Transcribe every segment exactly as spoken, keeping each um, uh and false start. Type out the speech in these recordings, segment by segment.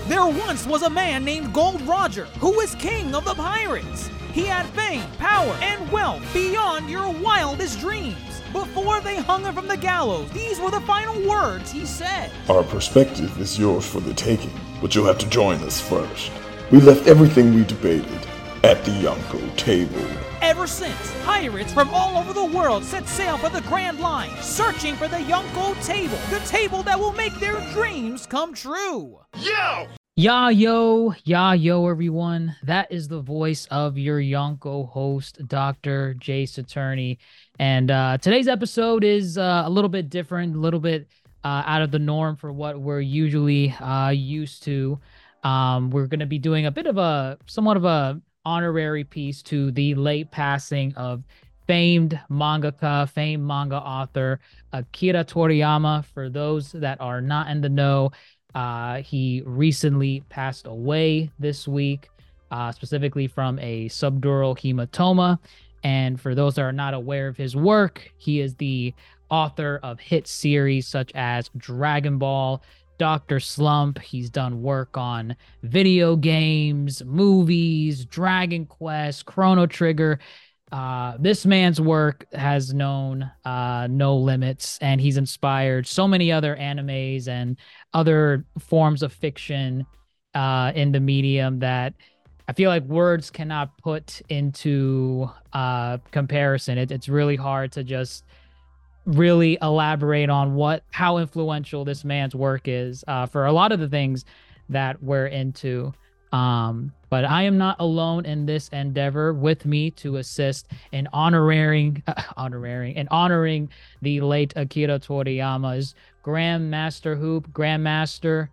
There once was a man named Gold Roger, who was king of the pirates. He had fame, power, and wealth beyond your wildest dreams. Before they hung him from the gallows, these were the final words he said. Our perspective is yours for the taking, but you'll have to join us first. We left everything we debated at the Yonko table. Ever since, pirates from all over the world set sail for the Grand Line, searching for the Yonko table, the table that will make their dreams come true. Yo! Ya yo, ya yo, everyone. That is the voice of your Yonko host, Doctor Jay Saturni. And uh, today's episode is uh, a little bit different, a little bit uh, out of the norm for what we're usually uh, used to. Um, we're going to be doing a bit of a, somewhat of a honorary piece to the late passing of famed mangaka, famed manga author, Akira Toriyama. For those that are not in the know, Uh, he recently passed away this week, uh, specifically from a subdural hematoma. And for those that are not aware of his work, he is the author of hit series such as Dragon Ball, Doctor Slump. He's done work on video games, movies, Dragon Quest, Chrono Trigger. Uh, this man's work has known uh, no limits, and he's inspired so many other animes and other forms of fiction uh, in the medium that I feel like words cannot put into uh, comparison. It, it's really hard to just really elaborate on what how influential this man's work is uh, for a lot of the things that we're into. Um, but I am not alone in this endeavor. With me to assist in honoring, uh, honoring, and honoring the late Akira Toriyama is Grandmaster Hoop, Grandmaster,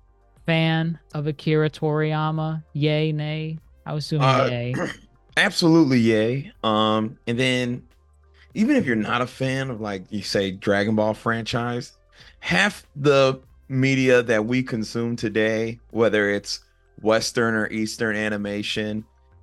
fan of Akira Toriyama. Yay, nay? I was assuming Uh, yay. Absolutely, yay. Um, and then even if you're not a fan of, like you say, Dragon Ball franchise, half the media that we consume today, whether it's Western or Eastern animation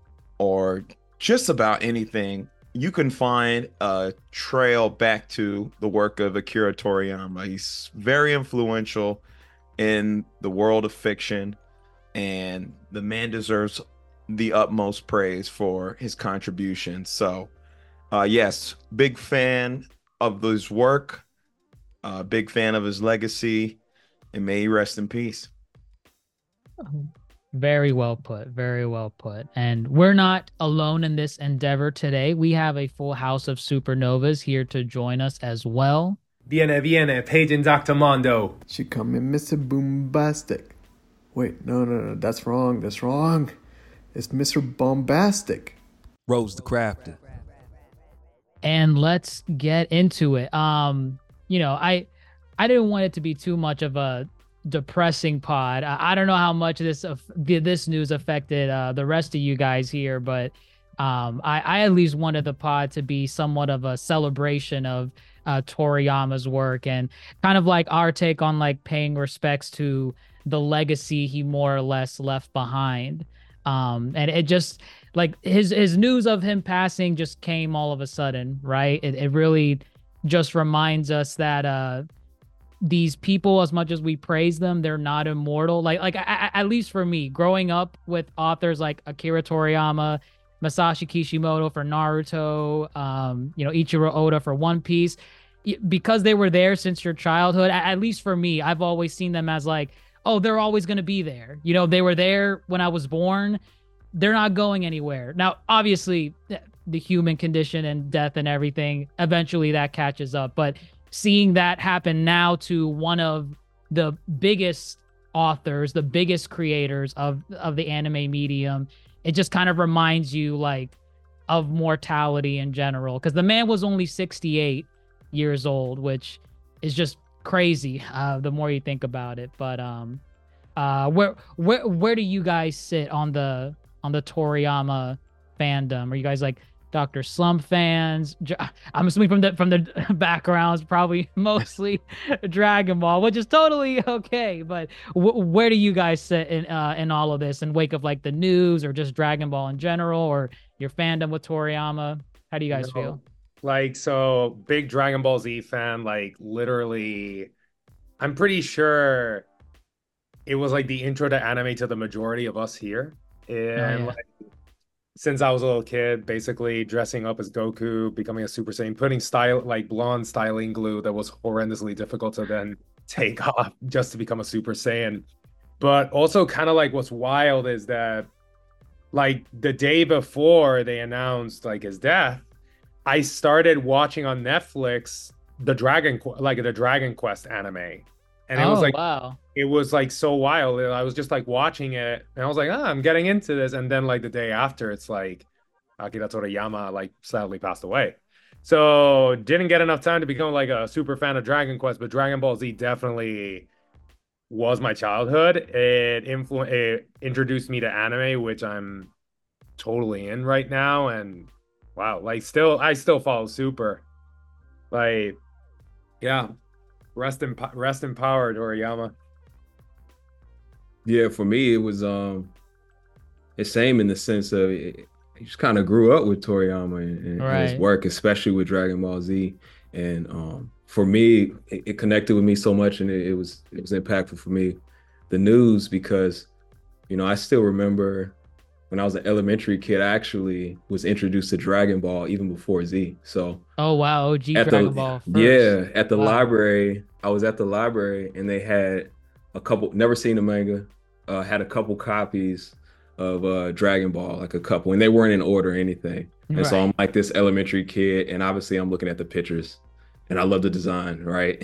or just about anything, you can find a trail back to the work of Akira Toriyama. He's very influential in the world of fiction, and the man deserves the utmost praise for his contributions. So uh yes, big fan of his work, uh big fan of his legacy, and may he rest in peace. Very well put. Very well put. And we're not alone in this endeavor today. We have a full house of supernovas here to join us as well. Viene, viene, Paige and Doctor Mondo. She come in Mister Boombastic. Wait, no, no, no, that's wrong. That's wrong. It's Mister Bombastic. Rose the Crafter. And let's get into it. Um, you know, I I didn't want it to be too much of a depressing pod. I, I don't know how much this uh, this news affected uh, the rest of you guys here, but um, I, I at least wanted the pod to be somewhat of a celebration of uh, Toriyama's work and kind of like our take on like paying respects to the legacy he more or less left behind. Um, and it just like his his news of him passing just came all of a sudden, right? It it really just reminds us that uh these people, as much as we praise them, they're not immortal. Like, like I, I, at least for me, growing up with authors like Akira Toriyama, Masashi Kishimoto for Naruto, um, you know, Ichiro Oda for One Piece, because they were there since your childhood. At least for me, I've always seen them as like, oh, they're always going to be there. You know, they were there when I was born. They're not going anywhere. Now, obviously, the human condition and death and everything, eventually that catches up. But seeing that happen now to one of the biggest authors, the biggest creators of, of the anime medium, it just kind of reminds you like of mortality in general. Because the man was only sixty-eight years old, which is just crazy uh, the more you think about it. But um, uh, where where where do you guys sit on the on the Toriyama fandom? Are you guys like Doctor Slump fans? I'm assuming from the from the backgrounds, probably mostly Dragon Ball, which is totally okay. But w- where do you guys sit in uh, in all of this, in wake of like the news or just Dragon Ball in general, or your fandom with Toriyama? How do you guys No. feel? Like, so big Dragon Ball Z fan, like literally, I'm pretty sure it was like the intro to anime to the majority of us here. And yeah. like since I was a little kid, basically dressing up as Goku, becoming a Super Saiyan, putting style like blonde styling glue that was horrendously difficult to then take off just to become a Super Saiyan. But also kind of like what's wild is that like the day before they announced like his death, I started watching on Netflix the Dragon like the Dragon Quest anime. And it oh, was like wow. it was like so wild. I was just like watching it and I was like, oh, I'm getting into this. And then like the day after, it's like Akira Toriyama like sadly passed away. So didn't get enough time to become like a super fan of Dragon Quest, but Dragon Ball Z definitely was my childhood. It influ- it introduced me to anime, which I'm totally in right now. And wow, like still I still follow Super. Like, yeah. Rest in rest in power, Toriyama. Yeah, for me, it was um the same in the sense of it, he just kind of grew up with Toriyama and, and Right. his work, especially with Dragon Ball Z. And um, for me, it, it connected with me so much, and it, it was it was impactful for me. The news, because you know I still remember when I was an elementary kid, I actually was introduced to Dragon Ball even before Z. So Oh, wow. O G at Dragon the Ball first. yeah at the Wow. library, I was at the library and they had a couple, never seen the manga, uh had a couple copies of uh Dragon Ball, like a couple, and they weren't in order or anything. And so Right. I'm like this elementary kid, and obviously I'm looking at the pictures and I love the design, right?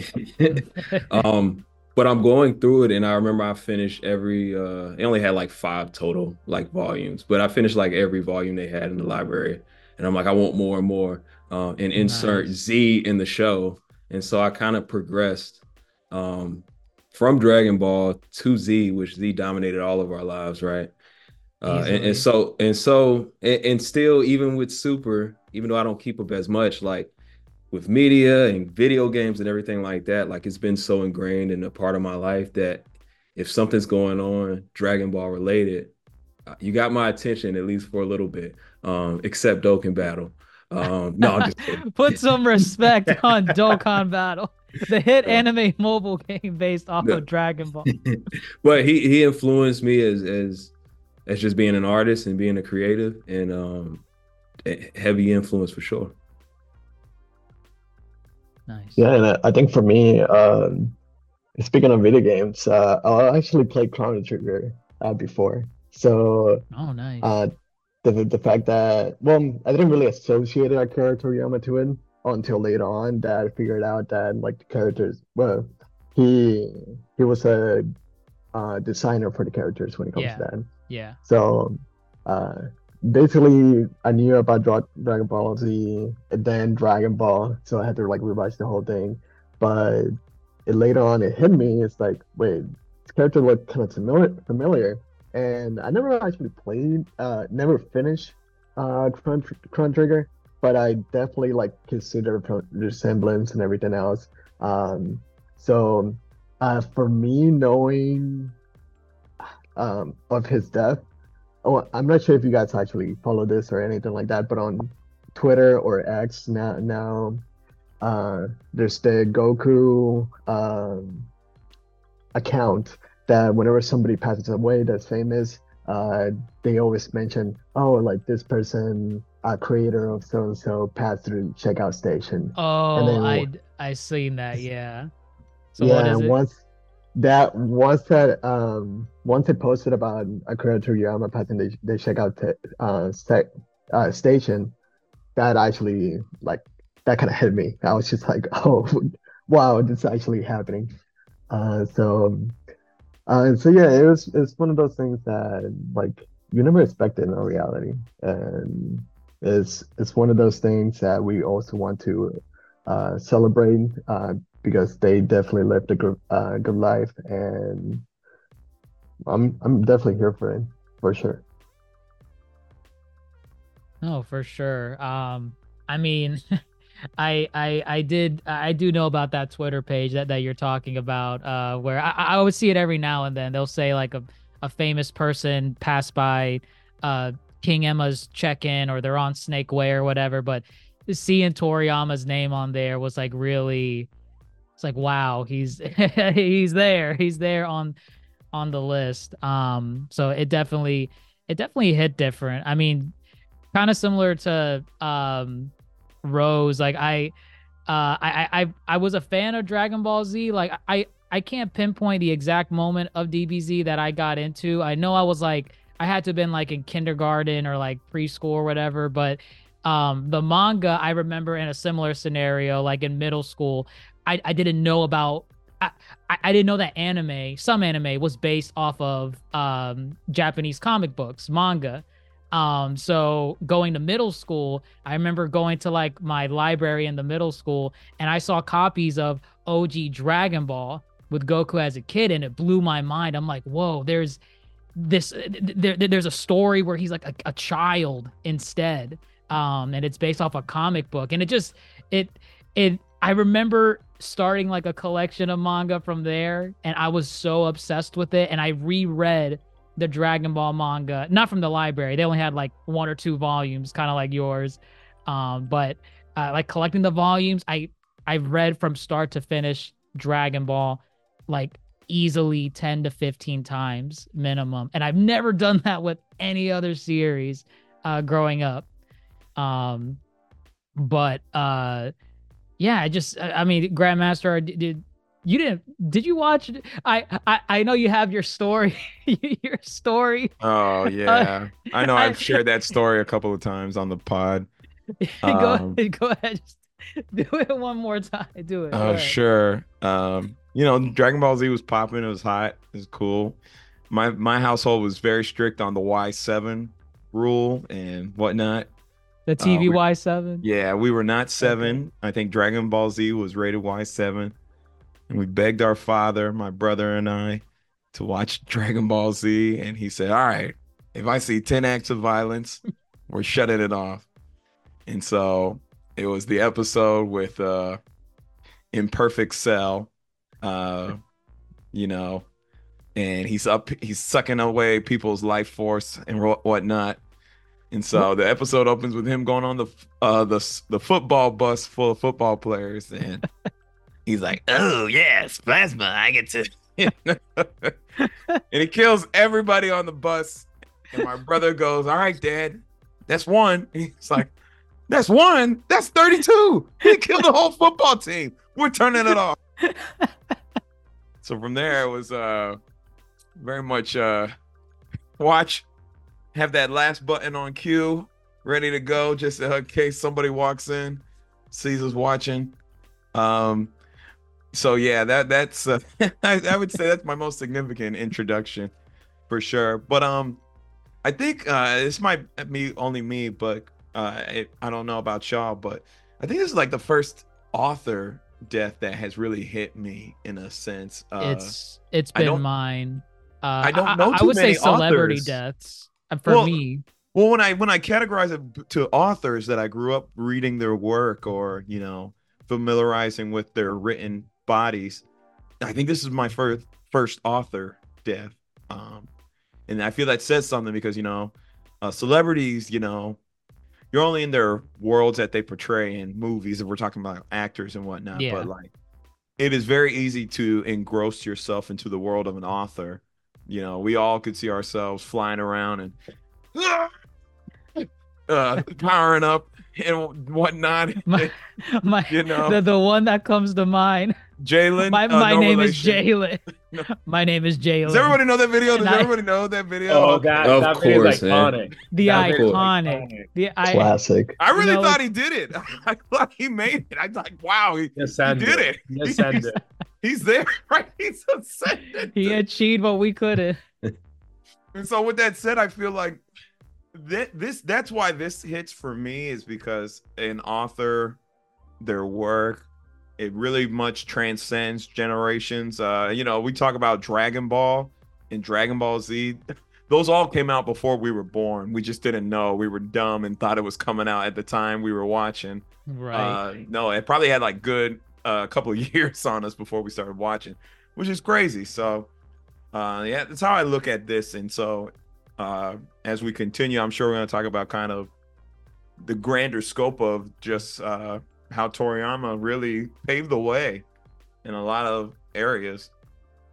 um but I'm going through it, and I remember I finished every uh it only had like five total like volumes, but I finished like every volume they had in the library, and I'm like, I want more and more. Um, and insert Nice. Z in the show. And so I kind of progressed um, from Dragon Ball to Z, which Z dominated all of our lives, right? Uh, and, Easily. and so and so and, and still, even with Super, even though I don't keep up as much, like with media and video games and everything like that, like it's been so ingrained in a part of my life that if something's going on Dragon Ball related, uh, you got my attention at least for a little bit. Um, except Dokkan Battle. Um, no, I'm just kidding. Put some respect on Dokkan Battle, the hit Yeah. anime mobile game based off Yeah. of Dragon Ball. But he he influenced me as as as just being an artist and being a creative, and um, a heavy influence for sure. Nice. Yeah, and I, I think for me, um, speaking of video games, uh, I actually played Chrono Trigger uh, before. So Oh, nice. uh, the the fact that, well, I didn't really associate Akira Toriyama to it until later on that I figured out that like the characters, well, he he was a uh, designer for the characters when it comes Yeah. to that. Yeah. So uh, basically, I knew about Dra- Dragon Ball Z and then Dragon Ball, so I had to like revise the whole thing. But it, later on, it hit me. It's like, wait, this character looked kind of familiar, familiar, and I never actually played, uh, never finished uh, Chrono, Tr- Chrono Trigger, but I definitely like consider the resemblance and everything else. Um, so uh, for me, knowing um, of his death. Oh, I'm not sure if you guys actually follow this or anything like that, but on Twitter or X now, now uh, there's the Goku um, account that whenever somebody passes away that's famous, uh, they always mention, oh, like this person, uh, creator of so and so, passed through the checkout station. Oh, then I wha- I seen that. Yeah. So yeah, what is and it? once that once that um once it posted about Akira Toriyama passing the, the checkout t- uh, sec, uh station, that actually like that kind of hit me. I was just like, oh wow, this is actually happening. Uh, so uh, so yeah, it was it's one of those things that like you never expect it in reality, and it's it's one of those things that we also want to uh, celebrate uh, because they definitely lived a good uh, good life, and I'm I'm definitely here for it for sure. No, for sure. Um, I mean, I I I did I do know about that Twitter page that, that you're talking about, uh, where I, I always see it every now and then. They'll say like a, a famous person passed by uh King Emma's check-in, or they're on Snake Way or whatever, but seeing Toriyama's name on there was like really, it's like, wow, he's he's there. He's there on on the list. Um, so it definitely it definitely hit different. I mean, kind of similar to um Rose. Like I uh I I I was a fan of Dragon Ball Z. Like I I can't pinpoint the exact moment of D B Z that I got into. I know I was like I had to have been like in kindergarten or like preschool or whatever, but um the manga I remember in a similar scenario, like in middle school. I, I didn't know about I, I didn't know that anime, some anime was based off of um Japanese comic books, manga. Um, so going to middle school, I remember going to like my library in the middle school and I saw copies of O G Dragon Ball with Goku as a kid, and it blew my mind. I'm like, whoa, there's this there, there's a story where he's like a, a child instead. Um, and it's based off a comic book. And it just it it I remember starting like a collection of manga from there, and I was so obsessed with it. And I reread the Dragon Ball manga, not from the library. They only had like one or two volumes, kind of like yours. Um, but uh, like collecting the volumes, I I've read from start to finish Dragon Ball like easily ten to fifteen times minimum, and I've never done that with any other series uh, growing up. Um, but uh, yeah, I just I mean, Grandmaster, did you didn't did you watch I, I I know you have your story your story Oh yeah, uh, I know I've I, shared that story a couple of times on the pod. go um, ahead, go ahead, just do it one more time. Do it. Oh sure. Um, you know, Dragon Ball Z was popping. It was hot. It was cool. My my household was very strict on the Y seven rule and whatnot. The T V uh, Y seven. Yeah, we were not seven. Okay. I think Dragon Ball Z was rated Y seven. And we begged our father, my brother and I, to watch Dragon Ball Z. And he said, all right, if I see ten acts of violence, we're shutting it off. And so it was the episode with uh, Imperfect Cell, uh, you know, and he's up, he's sucking away people's life force and whatnot. And so the episode opens with him going on the uh, the the football bus full of football players, and he's like, "Oh yes, plasma! I get to," and he kills everybody on the bus. And my brother goes, "All right, Dad, that's one." He's like, "That's one. That's thirty-two. He killed the whole football team. We're turning it off." So from there, it was uh, very much uh, watch. Have that last button on cue, ready to go, just in case somebody walks in, sees us watching. Um, so yeah, that that's uh, I, I would say that's my most significant introduction, for sure. But um, I think uh, this might be only me, but uh, it, I don't know about y'all, but I think this is like the first author death that has really hit me in a sense. Uh, it's it's been mine. Uh, I don't know. I, too I would many say celebrity authors. deaths. For well, me, well, when I when I categorize it to authors that I grew up reading their work or you know familiarizing with their written bodies, I think this is my first first author death, um, and I feel that says something because you know uh, celebrities, you know, you're only in their worlds that they portray in movies, if we're talking about actors and whatnot. Yeah. But like, it is very easy to engross yourself into the world of an author. You know, we all could see ourselves flying around and uh, powering up and whatnot. My, my you know, the, the one that comes to mind. Jalen. My, uh, my no name relation. is Jalen. No. My name is Jalen. Does everybody know that video? Does And everybody I, know that video? Oh, that, of that course, is iconic. The that iconic. The I, classic. I really you know, thought he did it. I thought he made it. I was like, wow, he, he did it. it. He's, it. he's there, right? He's ascended. He achieved what we couldn't. And so with that said, I feel like that this that's why this hits for me is because an author, their work, it really much transcends generations. Uh, you know, we talk about Dragon Ball and Dragon Ball Z. Those all came out before we were born. We just didn't know. We were dumb and thought it was coming out at the time we were watching. Right. Uh, no, it probably had like good a uh, couple of years on us before we started watching, which is crazy. So uh, yeah, that's how I look at this. And so uh, as we continue, I'm sure we're going to talk about kind of the grander scope of just uh, how Toriyama really paved the way in a lot of areas.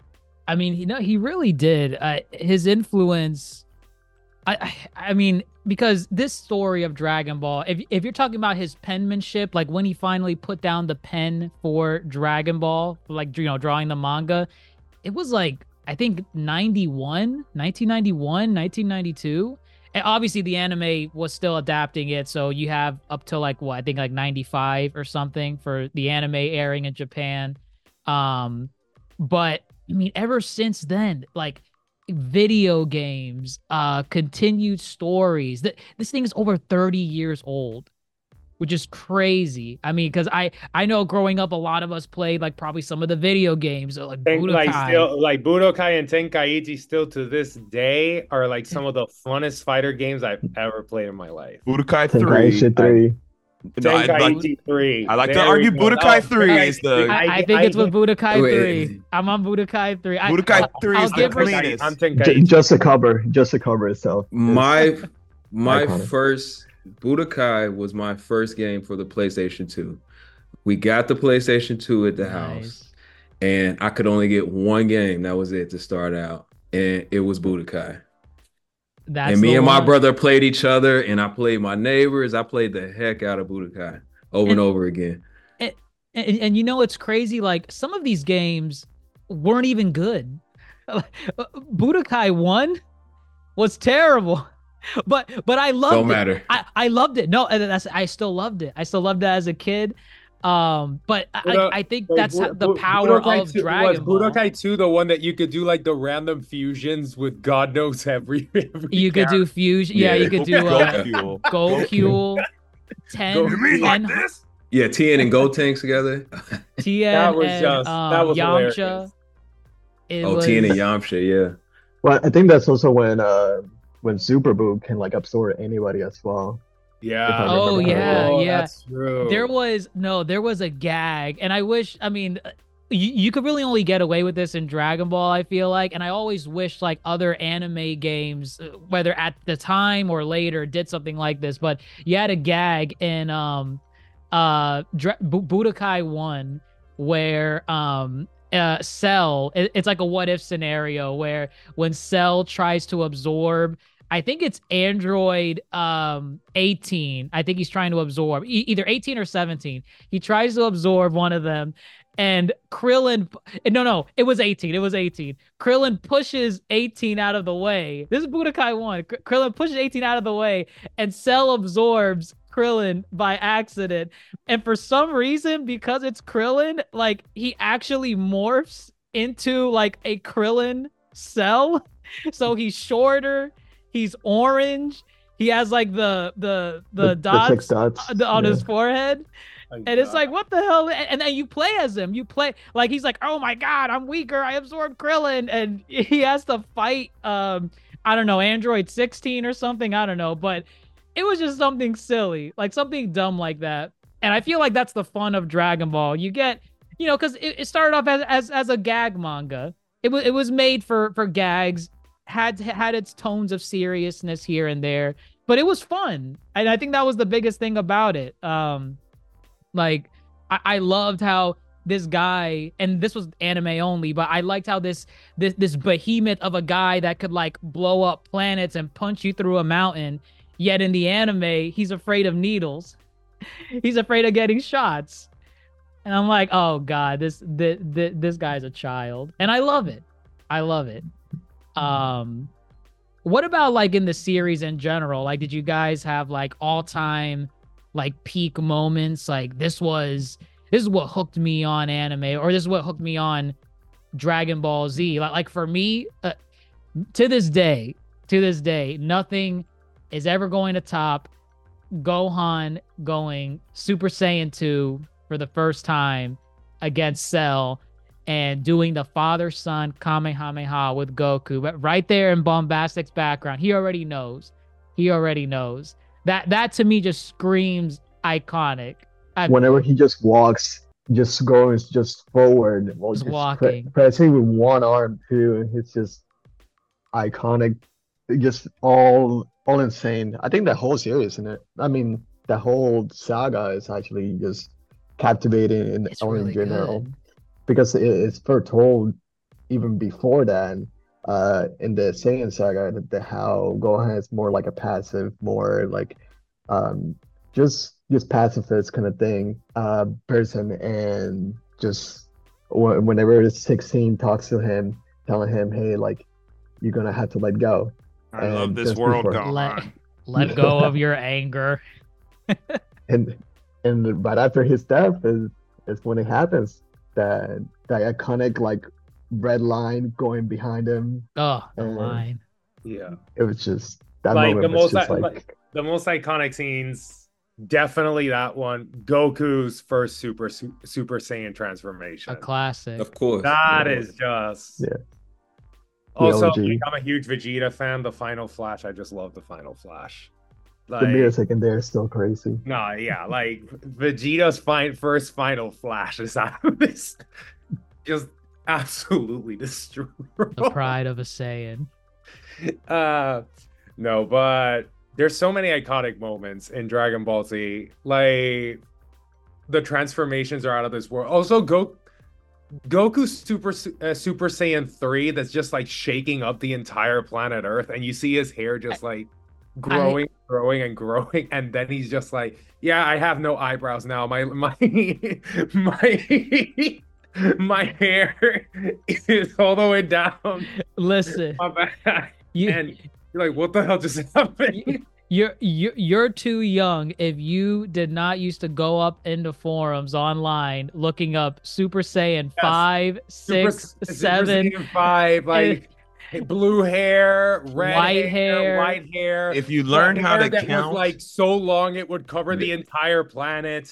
I mean, you know, he really did. Uh, his influence. I, I, I mean, because this story of Dragon Ball, if if you're talking about his penmanship, like when he finally put down the pen for Dragon Ball, like you know, drawing the manga, it was like I think ninety-one, nineteen ninety-one, nineteen ninety-two. And obviously the anime was still adapting it, so you have up to like what I think like ninety-five or something for the anime airing in Japan. Um, but I mean, ever since then, like video games, uh, continued stories. That this thing is over thirty years old, which is crazy. I mean, because I I know growing up, a lot of us played like probably some of the video games, like Think, like Budokai. still like Budokai and Tenkaichi still to this day are like some of the funnest fighter games I've ever played in my life. Budokai Tenkaichi three. three. No, I'd like, Tenkaichi three. I like to There argue we go. Budokai Oh, three Tenkaichi is the- three. I, I think it's with Budokai Wait. three. I'm on Budokai three. I, Budokai I'll- three I'll is the give her- cleanest. I'm J- Tenkaichi. just the cover, just the cover itself. is- My my Iconic. first Budokai was my first game for the PlayStation two. We got the PlayStation two at the house, Nice. and I could only get one game. That was it to start out, and it was Budokai. That's and me the and my one. brother played each other, and I played my neighbors. I played the heck out of Budokai over and, And- over again. And, and, and you know it's crazy, like some of these games weren't even good. Budokai one was terrible, but but I loved Don't it. matter. I, I loved it. No, and that's I still loved it. I still loved it as a kid. Um, but I, Budo- I think Wait, that's Bu- the Bu- power Budokai of two, Dragon was Ball. Budokai two the one that you could do like the random fusions with God knows every, every You could do fusion. Yeah, Yeah. you could do uh, Fuel. Gokul, ten, You mean like ten, this? Yeah, Tien and Go Tanks together. Tien, That was and just- um, that was Yamcha. hilarious. It oh, was, Tien and Yamcha, yeah. Well, I think that's also when uh when Super Boo can like absorb anybody as well. Yeah. Oh, yeah, Oh, yeah. That's true. There was no, there was a gag, and I wish. I mean, you, you could really only get away with this in Dragon Ball, I feel like, and I always wish like other anime games, uh, whether at the time or later, did something like this. But you had a gag in um, uh, Dra- Bu- Budokai One where um. Uh, Cell, it- it's like a what if scenario where when Cell tries to absorb, I think it's Android um eighteen. I think he's trying to absorb e- either eighteen or seventeen. He tries to absorb one of them, and Krillin. No, no, it was eighteen. It was eighteen. Krillin pushes eighteen out of the way. This is Budokai One. K- Krillin pushes eighteen out of the way, and Cell absorbs Krillin by accident. And for some reason, because it's Krillin, like he actually morphs into like a Krillin Cell. So he's shorter. He's orange. He has like the the the, dots, six dots on- on yeah. his forehead. My And it's God. like, what the hell? And, and then you play as him. You play like he's like, oh my god, I'm weaker. I absorbed Krillin, and he has to fight. Um, I don't know, Android sixteen or something. I don't know, but it was just something silly, like something dumb like that. And I feel like that's the fun of Dragon Ball. You get, you know, because it, it started off as, as as a gag manga. It was it was made for for gags. Had had its tones of seriousness here and there, but it was fun, and I think that was the biggest thing about it. Um, like I, I loved how this guy, and this was anime only, but I liked how this this this behemoth of a guy that could like blow up planets and punch you through a mountain. Yet in the anime, he's afraid of needles. He's afraid of getting shots, and I'm like, oh god, this this this guy's a child, and I love it. I love it. Um, what about like in the series in general? Like, did you guys have like all time like peak moments? Like this was this is what hooked me on anime, or this is what hooked me on Dragon Ball Z. Like, like for me, uh, to this day, to this day, nothing is ever going to top Gohan going Super Saiyan two for the first time against Cell and doing the father-son Kamehameha with Goku. But right there in Bombastic's background, he already knows. He already knows. That that to me just screams iconic. I- Whenever he just walks, just goes just forward, while Just just walking. Pre- pressing with one arm too. It's just iconic, just all all insane. I think that whole series, in it. I mean, that whole saga is actually just captivating in It's all really in general good. because it, it's foretold even before that, uh, in the Saiyan saga, the, the how Gohan is more like a passive, more like um, just just pacifist kind of thing, uh, person, and just wh- whenever sixteen talks to him, telling him, "Hey, like you're gonna have to let go." I love And this just world, before- Let Gohan. let go of your anger. and and right after his death is is when it happens, that that iconic like red line going behind him. Oh, the And- line. Yeah. It was just that Like, moment the was most just I- like, like- The most iconic scenes, definitely that one. Goku's first Super Su- Super Saiyan transformation. A classic. Of course. That Yeah. is just. Yeah. Also, O G. like, I'm a huge Vegeta fan. The Final Flash, I just love the Final Flash. the Like, music in there is still crazy. no, yeah, like Vegeta's fine first Final Flash is out of this, just absolutely destroyed. The pride of a Saiyan. Uh, no, but there's so many iconic moments in Dragon Ball Z. Like the transformations are out of this world. Also, Go Goku Super uh, Super Saiyan three that's just like shaking up the entire planet Earth, and you see his hair just like growing, growing, and growing, and then he's just like, "Yeah, I have no eyebrows now. My my my." My hair is all the way down Listen, my back. you, And you're like, what the hell just happened? you're you're you're too young if you did not used to go up into forums online looking up Super Saiyan five, six, Super- seven, Super Saiyan five, like blue hair, red White hair, hair. white hair. If you learn the how hair to that count, was like so long it would cover the entire planet.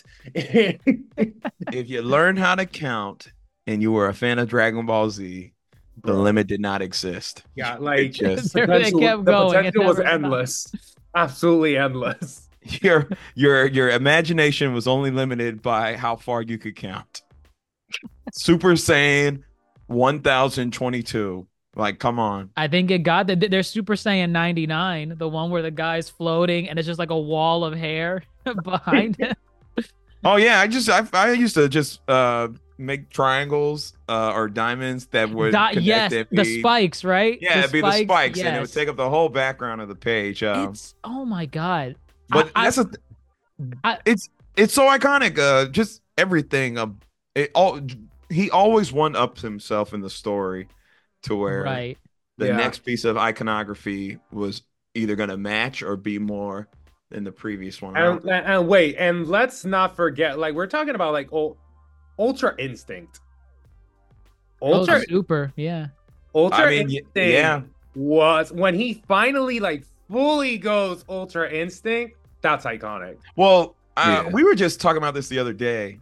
if you learn how to count and you were a fan of Dragon Ball Z, the Bro. limit did not exist. Yeah, like Just- the They potential, kept the going, it potential was never stopped. endless, absolutely endless. Your your your imagination was only limited by how far you could count. Super Saiyan one thousand twenty-two. Like, come on. I think it got that. There's Super Saiyan ninety-nine, the one where the guy's floating and it's just like a wall of hair behind him. Oh yeah, I just I, I used to just uh make triangles uh or diamonds that would Dot- connect yes, and the be- spikes, right? Yeah, it'd be the spikes, and it would yes. take up the whole background of the page. Um, It's oh my god. but I- that's a I- it's it's so iconic. Uh, just everything. Um, it all he always one ups himself in the story to where Right. the Yeah. next piece of iconography was either gonna match or be more than the previous one. And, and, and wait, and let's not forget, like we're talking about like ul- Ultra Instinct. Ultra Oh, super. Yeah. Ultra I mean, y- Instinct yeah. was when he finally like fully goes Ultra Instinct. That's iconic. Well, uh, Yeah. we were just talking about this the other day,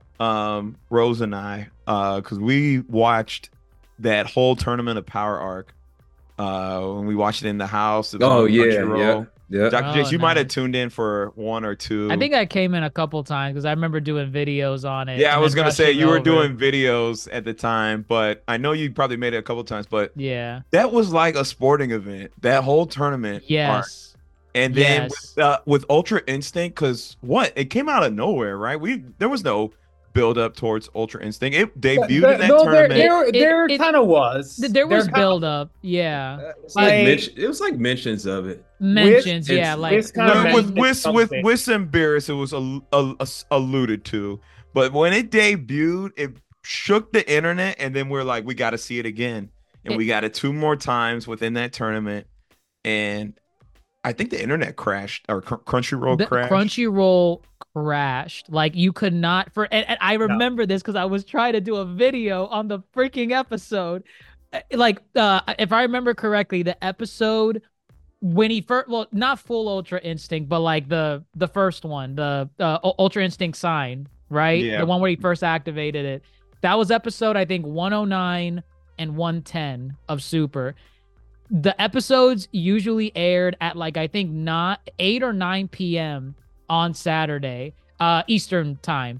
um, Rose and I, because we watched that whole Tournament of Power arc. Uh, when we watched it in the house. It was Oh on yeah, Crunchyroll. yeah, yeah. Doctor Oh, Jace, you might have nice. tuned in for one or two. I think I came in a couple times because I remember doing videos on it. Yeah, I and was then gonna say rushing you were over. doing videos at the time, but I know you probably made it a couple times. But Yeah. that was like a sporting event. That whole tournament. arc. Yes. And then Yes. with, uh, with Ultra Instinct, because what it came out of nowhere, right? We there was no build up towards Ultra Instinct. It debuted in that no, there, tournament. there, It- there it- kind of was. Th- There was kinda- build up. Yeah. It's like Like- mention- it was like mentions of it. Mentions. it's- Yeah. Like it's kinda Well, meant with it's with with something. with and Beerus, it was a, a- a- alluded to, but when it debuted, it shook the internet, and then we're like, we got to see it again, and It- we got it two more times within that tournament, and I think the internet crashed or Cr- Crunchyroll the crashed. Crunchyroll crashed. Like you could not for and, and I remember this because I was trying to do a video on the freaking episode. Uh, Like uh if I remember correctly, the episode when he first well, not full Ultra Instinct, but like the the first one, the uh, U- Ultra Instinct sign, right? Yeah. The one where he first activated it. That was episode I think one oh nine and one ten of Super. The episodes usually aired at like I think not eight or nine p.m. on Saturday, uh, Eastern time.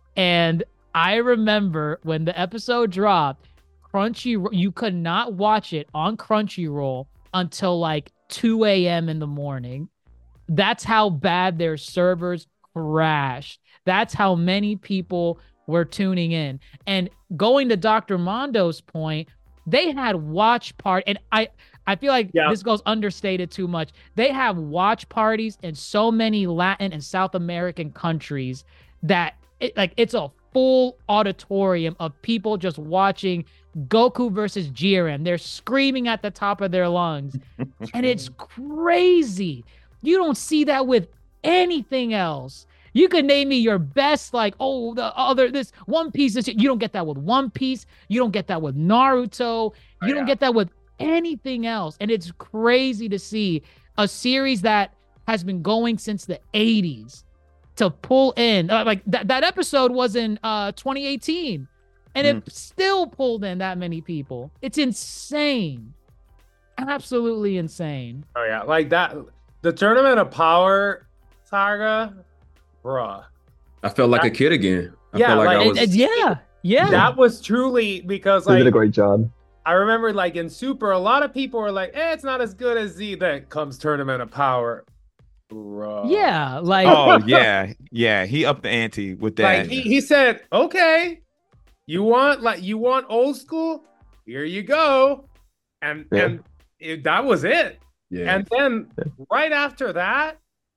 And I remember when the episode dropped, Crunchy, you could not watch it on Crunchyroll until like two a.m. in the morning. That's how bad their servers crashed. That's how many people were tuning in. And going to Doctor Mondo's point, They had watch party, and I I feel like Yeah. this goes understated too much. They have watch parties in so many Latin and South American countries that it, like it's a full auditorium of people just watching Goku versus Jiren. They're screaming at the top of their lungs, and it's crazy. You don't see that with anything else. You could name me your best, like, oh, the other, this One Piece. This, you don't get that with One Piece. You don't get that with Naruto. You Oh, don't yeah. get that with anything else. And it's crazy to see a series that has been going since the eighties to pull in. Uh, like, that, that episode was in uh, twenty eighteen, and Mm. it still pulled in that many people. It's insane. Absolutely insane. Oh yeah, like that. The Tournament of Power saga, bruh. I felt like a That- kid again. I Yeah, felt like, like, I It- was. it- yeah, yeah. That was truly because They did a like great job. I remember like in Super, a lot of people were like, "Eh, it's not as good as Z." Then comes Tournament of Power, bruh. yeah, like Oh yeah, yeah. He upped the ante with that. Like he, he said, "Okay, you want like you want old school? Here you go," and Yeah. and it, that was it. Yeah. And then right after that,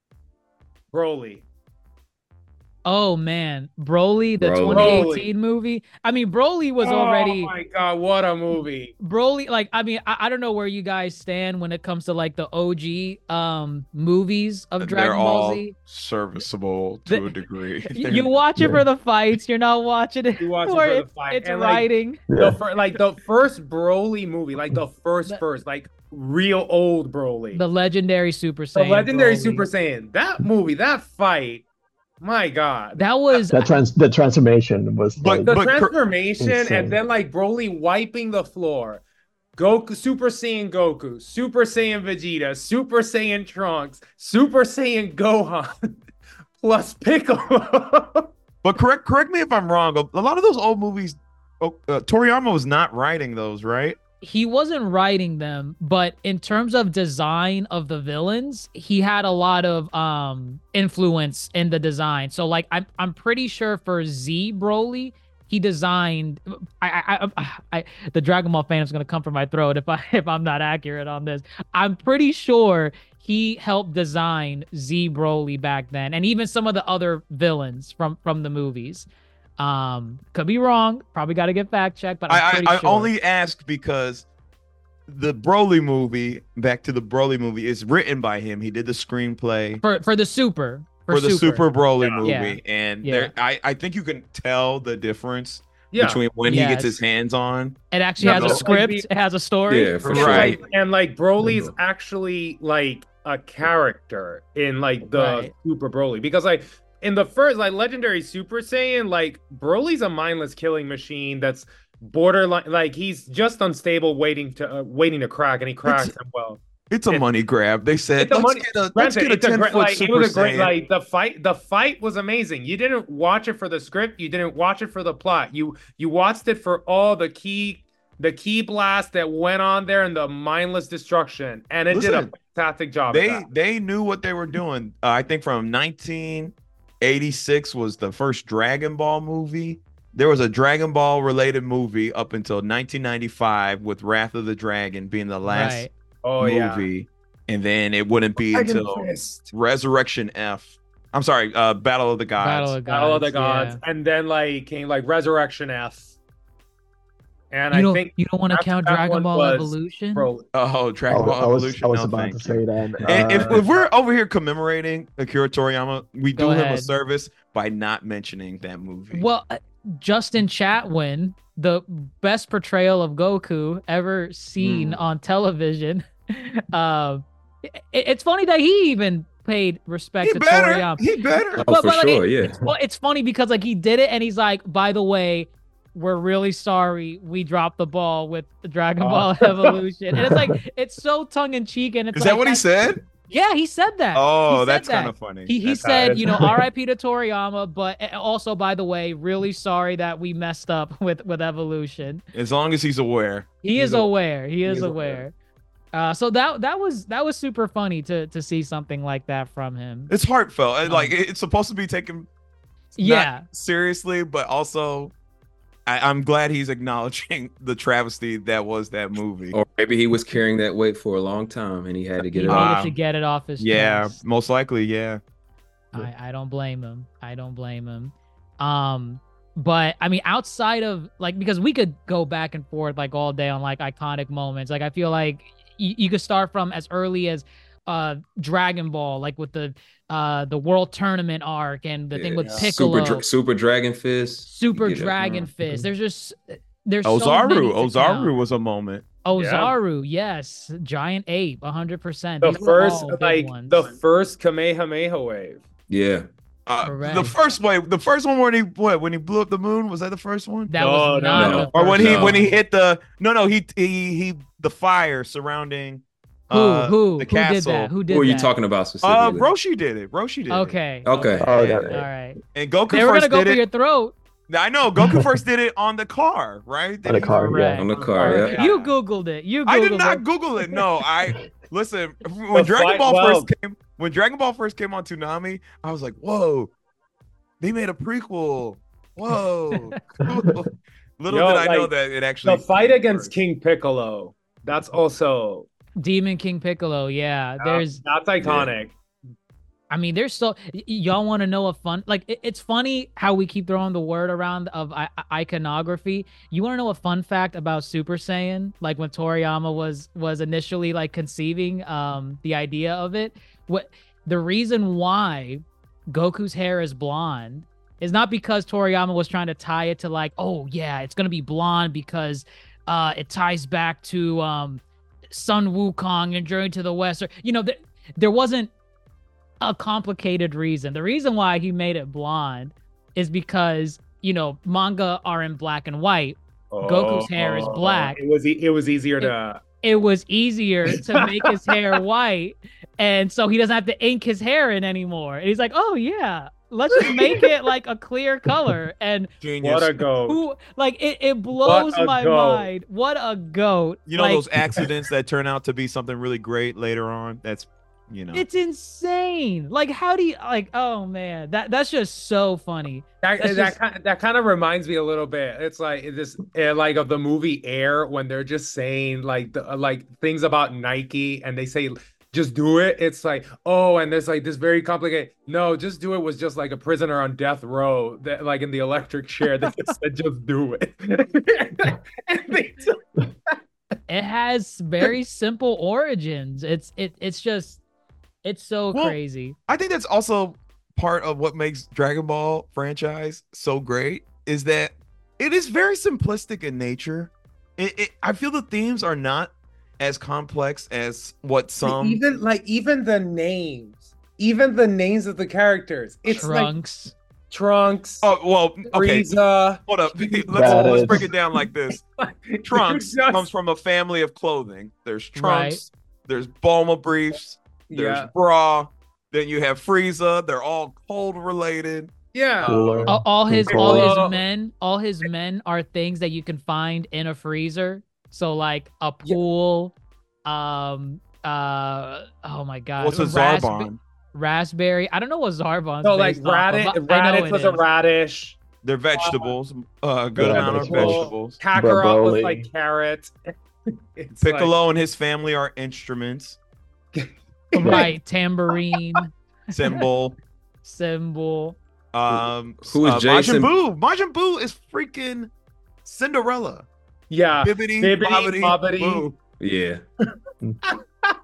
Broly. oh man, Broly, the Broly. twenty eighteen movie. I mean, Broly was already Oh my god, what a movie! Broly. Like, I mean, I, I don't know where you guys stand when it comes to like the O G um movies of Dragon They're Ball all Z. serviceable to The- a degree. You, you watch it Yeah. for the fights. You're not watching it You watch it for for the it- fight, it's and, like, writing. The Yeah. fir- like the first Broly movie, like the first The- first, like real old Broly, The legendary Super the Saiyan. legendary Broly. Super Saiyan. That movie, that fight, my god. That was That trans the transformation was But- like The but cr- transformation, Insane. and then like Broly wiping the floor. Goku, Super Saiyan Goku, Super Saiyan Vegeta, Super Saiyan Trunks, Super Saiyan Gohan, plus Piccolo. But correct correct me if I'm wrong. A a lot of those old movies, oh, uh, Toriyama was not writing those, right? he wasn't writing them, but in terms of design of the villains, he had a lot of um influence in the design. So like I'm I'm pretty sure for Z Broly, he designed I I, I, I the Dragon Ball fan is gonna come from my throat if I if I'm not accurate on this. I'm pretty sure he helped design Z Broly back then, and even some of the other villains from from the movies. Um, could be wrong. Probably got to get fact checked, but I'm I, pretty I, I sure. only ask because the Broly movie, back to the Broly movie, is written by him. He did the screenplay for for the super for, the Super Broly Yeah. movie, Yeah. and Yeah. there, I, I think you can tell the difference Yeah. between when Yeah, he gets it's- his hands on. It actually Yeah, has a but, like, script. the- It has a story. Yeah, for Right. sure. And like Broly's Mhm. actually like a character in like the Right. Super Broly, because like in the first like legendary Super Saiyan, like Broly's a mindless killing machine that's borderline, like he's just unstable, waiting to uh, waiting to crack, and he cracks him well. It's a It- money grab. They said, it's a let's money- get a let's Granted, get a it's a ten great, foot like, it Super was a great Saiyan. like the fight. The fight was amazing. You didn't watch it for the script. You didn't watch it for the plot. You you watched it for all the key the key blast that went on there and the mindless destruction, and it did Listen, a fantastic job. they at that. they knew what they were doing. Uh, I think from nineteen eighty-six was the first Dragon Ball movie. There was a Dragon Ball related movie up until nineteen ninety-five with Wrath of the Dragon being the last Right. Oh yeah. movie, and then it wouldn't be Dragon until Fist. Resurrection F. I'm sorry, uh, Battle of the Gods. Battle of Battle of the Gods, Gods, and then like came like Resurrection F. And You I don't think you don't want to after count that Dragon one Ball was Evolution? Broly. Oh, I, Dragon Ball I was Evolution. I was no, about thank to you. say that. And if, Uh, if we're over here commemorating Akira Toriyama, we Go do him a ahead. service by not mentioning that movie. Well, uh, Justin Chatwin, the best portrayal of Goku ever seen Mm. on television. uh, it, it's funny that he even paid respect he to better. Toriyama. He better. Oh, But- for but, like, sure. it- Yeah. It's, fu- it's funny because like he did it and he's like, by the way, we're really sorry we dropped the ball with the Dragon Oh. Ball Evolution. And it's like it's so tongue in cheek and it's Is like that what he said? Yeah, he said that. He Oh, said that's that. kind of funny. He he That's how said, it you is. know, R I P to Toriyama, but a- also by the way, really sorry that we messed up with with Evolution. As long as he's aware. He He's is a- aware. He is is aware. Uh, so that that was that was super funny to to see something like that from him. It's heartfelt. And, Um, like it- it's supposed to be taken Yeah, not seriously, but also I, I'm glad he's acknowledging the travesty that was that movie. Or maybe he was carrying that weight for a long time and he had to get He it needed off. to get it off his Yeah, chest. most likely, yeah. I, I don't blame him. I don't blame him. Um, but I mean, outside of like, because we could go back and forth like all day on like iconic moments. Like I feel like you, you could start from as early as uh Dragon Ball, like with the uh the World Tournament arc and the thing with Yeah. Piccolo, Super, Dra- Super Dragon Fist. Super You get it. Dragon Mhm. Fist. There's just there's so Ozaru, many to Ozaru count. was a moment. Ozaru, yes, Giant Ape, one hundred percent. The These were first, all big like ones. the first Kamehameha wave. Yeah. Uh, Correct. the first one, the first one when he what when he blew up the moon, was that the first one? that No, was no, not no. the Or when first he No. when he one. hit the no no he he he the fire surrounding Who uh, who the who did castle. that? Who did Who are you that? talking about Uh, specifically? Roshi did it. Roshi did it. Okay. Okay. Oh, Yeah. yeah. All right. And Goku They were first gonna go did for it. your throat. I know Goku first did it on the car, right? Did On the he? car, Correct. yeah. On the car, Yeah. yeah. You googled it. You googled I did not it. Google it. No, I listen. When The Dragon fight- Ball well- first came, when Dragon Ball first came on Toonami, I was like, "Whoa, they made a prequel." Whoa, cool. Little Yo, did I know like, that it actually The fight came against first. King Piccolo. That's also Demon King Piccolo. Yeah. There's. that's iconic. I mean, there's so y- y'all want to know a fun like it- it's funny how we keep throwing the word around of I- I- iconography. You want to know a fun fact about Super Saiyan? Like when Toriyama was was initially like conceiving um the idea of it. What the reason why Goku's hair is blonde is not because Toriyama was trying to tie it to like, oh yeah, it's gonna be blonde because uh it ties back to um Sun Wukong and Journey to the West, or you know, th- there wasn't a complicated reason. The reason why he made it blonde is because, you know, manga are in black and white. Goku's hair is Oh, black. It was e- it was easier to It was easier to make his hair white, and so he doesn't have to ink his hair in anymore. And he's like, oh yeah, let's just make it like a clear color. And Genius. what a goat. who like it, it blows What a my goat. mind. What a goat. You know Like, those accidents that turn out to be something really great later on. That's you know. it's insane. Like, how do you like? Oh man, that that's just so funny. That That's that just- kind that kind of reminds me a little bit. It's like this, uh, like of the movie Air when they're just saying like the uh, like things about Nike and they say just do it. It's like oh, and there's like this very complicated. No, just do it was just like a prisoner on death row that like in the electric chair that just said just do it. And they just- It has very simple origins. It's it it's just it's so Well, crazy. I think that's also part of what makes Dragon Ball franchise so great is that it is very simplistic in nature. It, it, I feel the themes are not as complex as what some. even like even the names, even the names of the characters. It's like Trunks. Trunks, Oh well, okay. Frieza. Hold up. Let's That let's is- break it down like this. Trunks Just- comes from a family of clothing. There's Right. Trunks. There's Bulma briefs. There's Yeah, Bra. Then you have Frieza. They're all cold related. yeah. Cooler. all, all his Cool. all Uh, his men, all his men are things that you can find in a freezer. So like a Yeah. pool, um uh oh my god. What's a rasp- Zarbon? Raspberry. I don't know what Zarbon's So like based off of, radish, but I know radish it was a is. radish. They're vegetables. Uh, a good Yeah, amount of vegetables. vegetables. Kakarot was Broccoli. like carrot. It's like- Piccolo and his family are instruments. Right, tambourine, Symbol. symbol. Um, Who is uh, Jason? Majin Buu. Majin Buu is freaking Cinderella. yeah. Bibbidi, Bibbidi, bobbidi, bobbidi. boo. Yeah.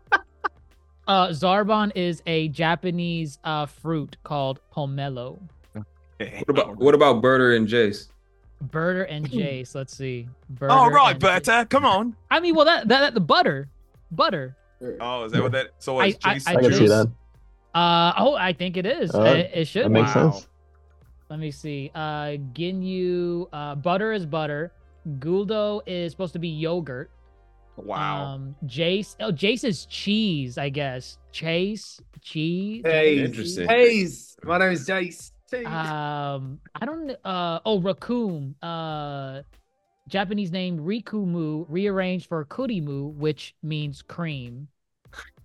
Uh, Zarbon is a Japanese uh fruit called pomelo. What about what about Berter and Jace? Burter and Jace. Let's see. Burter All right, and- Berta, come on. I mean, well, that that, that the butter, butter. Oh, is that what that? So I- it's I- Jason. I I can see just- that. Uh oh, I think it is. Uh, it, it should. That be. makes Wow. sense. Let me see. Uh, Ginyu. Uh, butter is butter. Guldo is supposed to be yogurt. Wow. Um, Jace. Oh, Jace is cheese, I guess. Chase, cheese. Hey, Interesting. Hey, my name is Jace. Hey. Um, I don't. kn- Uh, oh, raccoon. Uh, Japanese name Rikumu, rearranged for Kurimu, which means cream.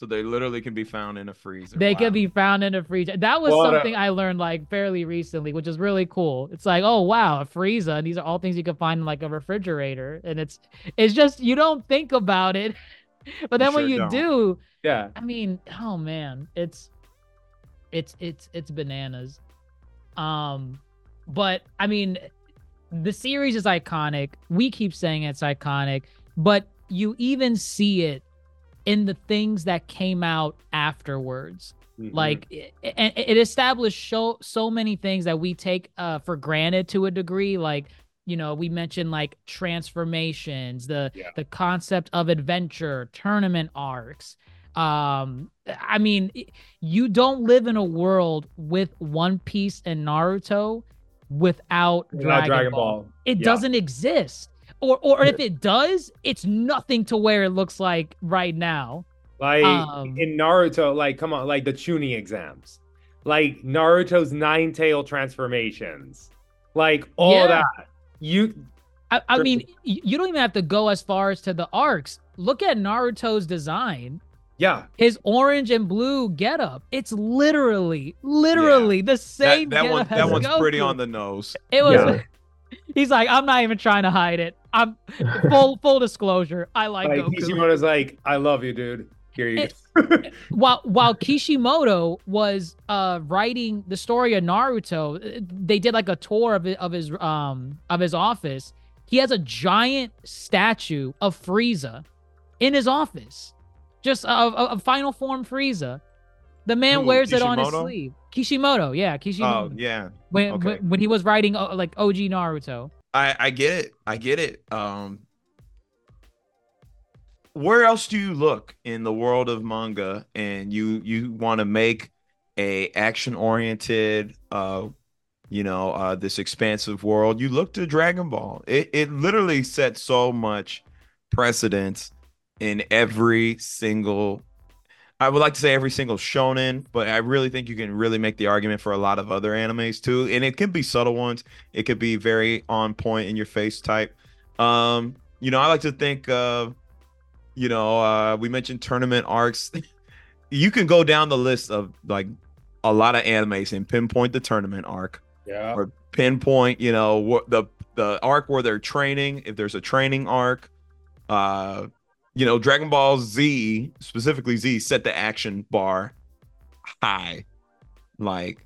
So they literally can be found in a freezer. They Wow. could be found in a freezer. That was What a- something I learned like fairly recently, which is really cool. It's like, oh wow, a freezer. And these are all things you can find in like a refrigerator. And it's it's just you don't think about it. But then You when sure you don't. do, Yeah. I mean, oh man, it's it's it's it's bananas. Um, but I mean, the series is iconic. We keep saying it's iconic, but you even see it in the things that came out afterwards. Mhm. Like it, it, it established so so many things that we take uh for granted to a degree. Like, you know, we mentioned like transformations, the Yeah. the concept of adventure, tournament arcs. Um, I mean, i- you don't live in a world with One Piece and Naruto without Without Dragon, Dragon Ball. Ball. It Yeah. doesn't exist. Or or if it does, it's nothing to where it looks like right now. Like Um, in Naruto, like come on, like the Chunin exams, like Naruto's nine tail transformations, like all Yeah. that. You I, I Sure. mean, y- you don't even have to go as far as to the arcs. Look at Naruto's design. yeah. His orange and blue getup. It's literally, literally the That, same that one, getup that as one's pretty Goku. on the nose. It was. Yeah. He's like, I'm not even trying to hide it. I'm full full disclosure. I like, Like Goku. Kishimoto's like, I love you, dude. Here you It- go. while while Kishimoto was uh writing the story of Naruto, uh, they did like a tour of it, of his um of his office. He has a giant statue of Frieza in his office, just of a, Final Form Frieza. The man Who, wears it on his Kishimoto? sleeve. Kishimoto, yeah, Kishimoto. Oh yeah, when, okay. when when he was writing uh, like O G Naruto. I I get it. I get it. Um, where else do you look in the world of manga, and you you want to make a action oriented, uh, you know, uh, this expansive world? You look to Dragon Ball. It it literally set so much precedence in every single. I would like to say every single shonen, but I really think you can really make the argument for a lot of other animes too. And it can be subtle ones. It could be very on point in your face type. Um, you know, I like to think of, you know, uh, we mentioned tournament arcs. You can go down the list of like a lot of animes and pinpoint the tournament arc, Yeah. or pinpoint, you know, what the the arc where they're training, if there's a training arc. Uh, you know, Dragon Ball Z, specifically Z, set the action bar high. Like,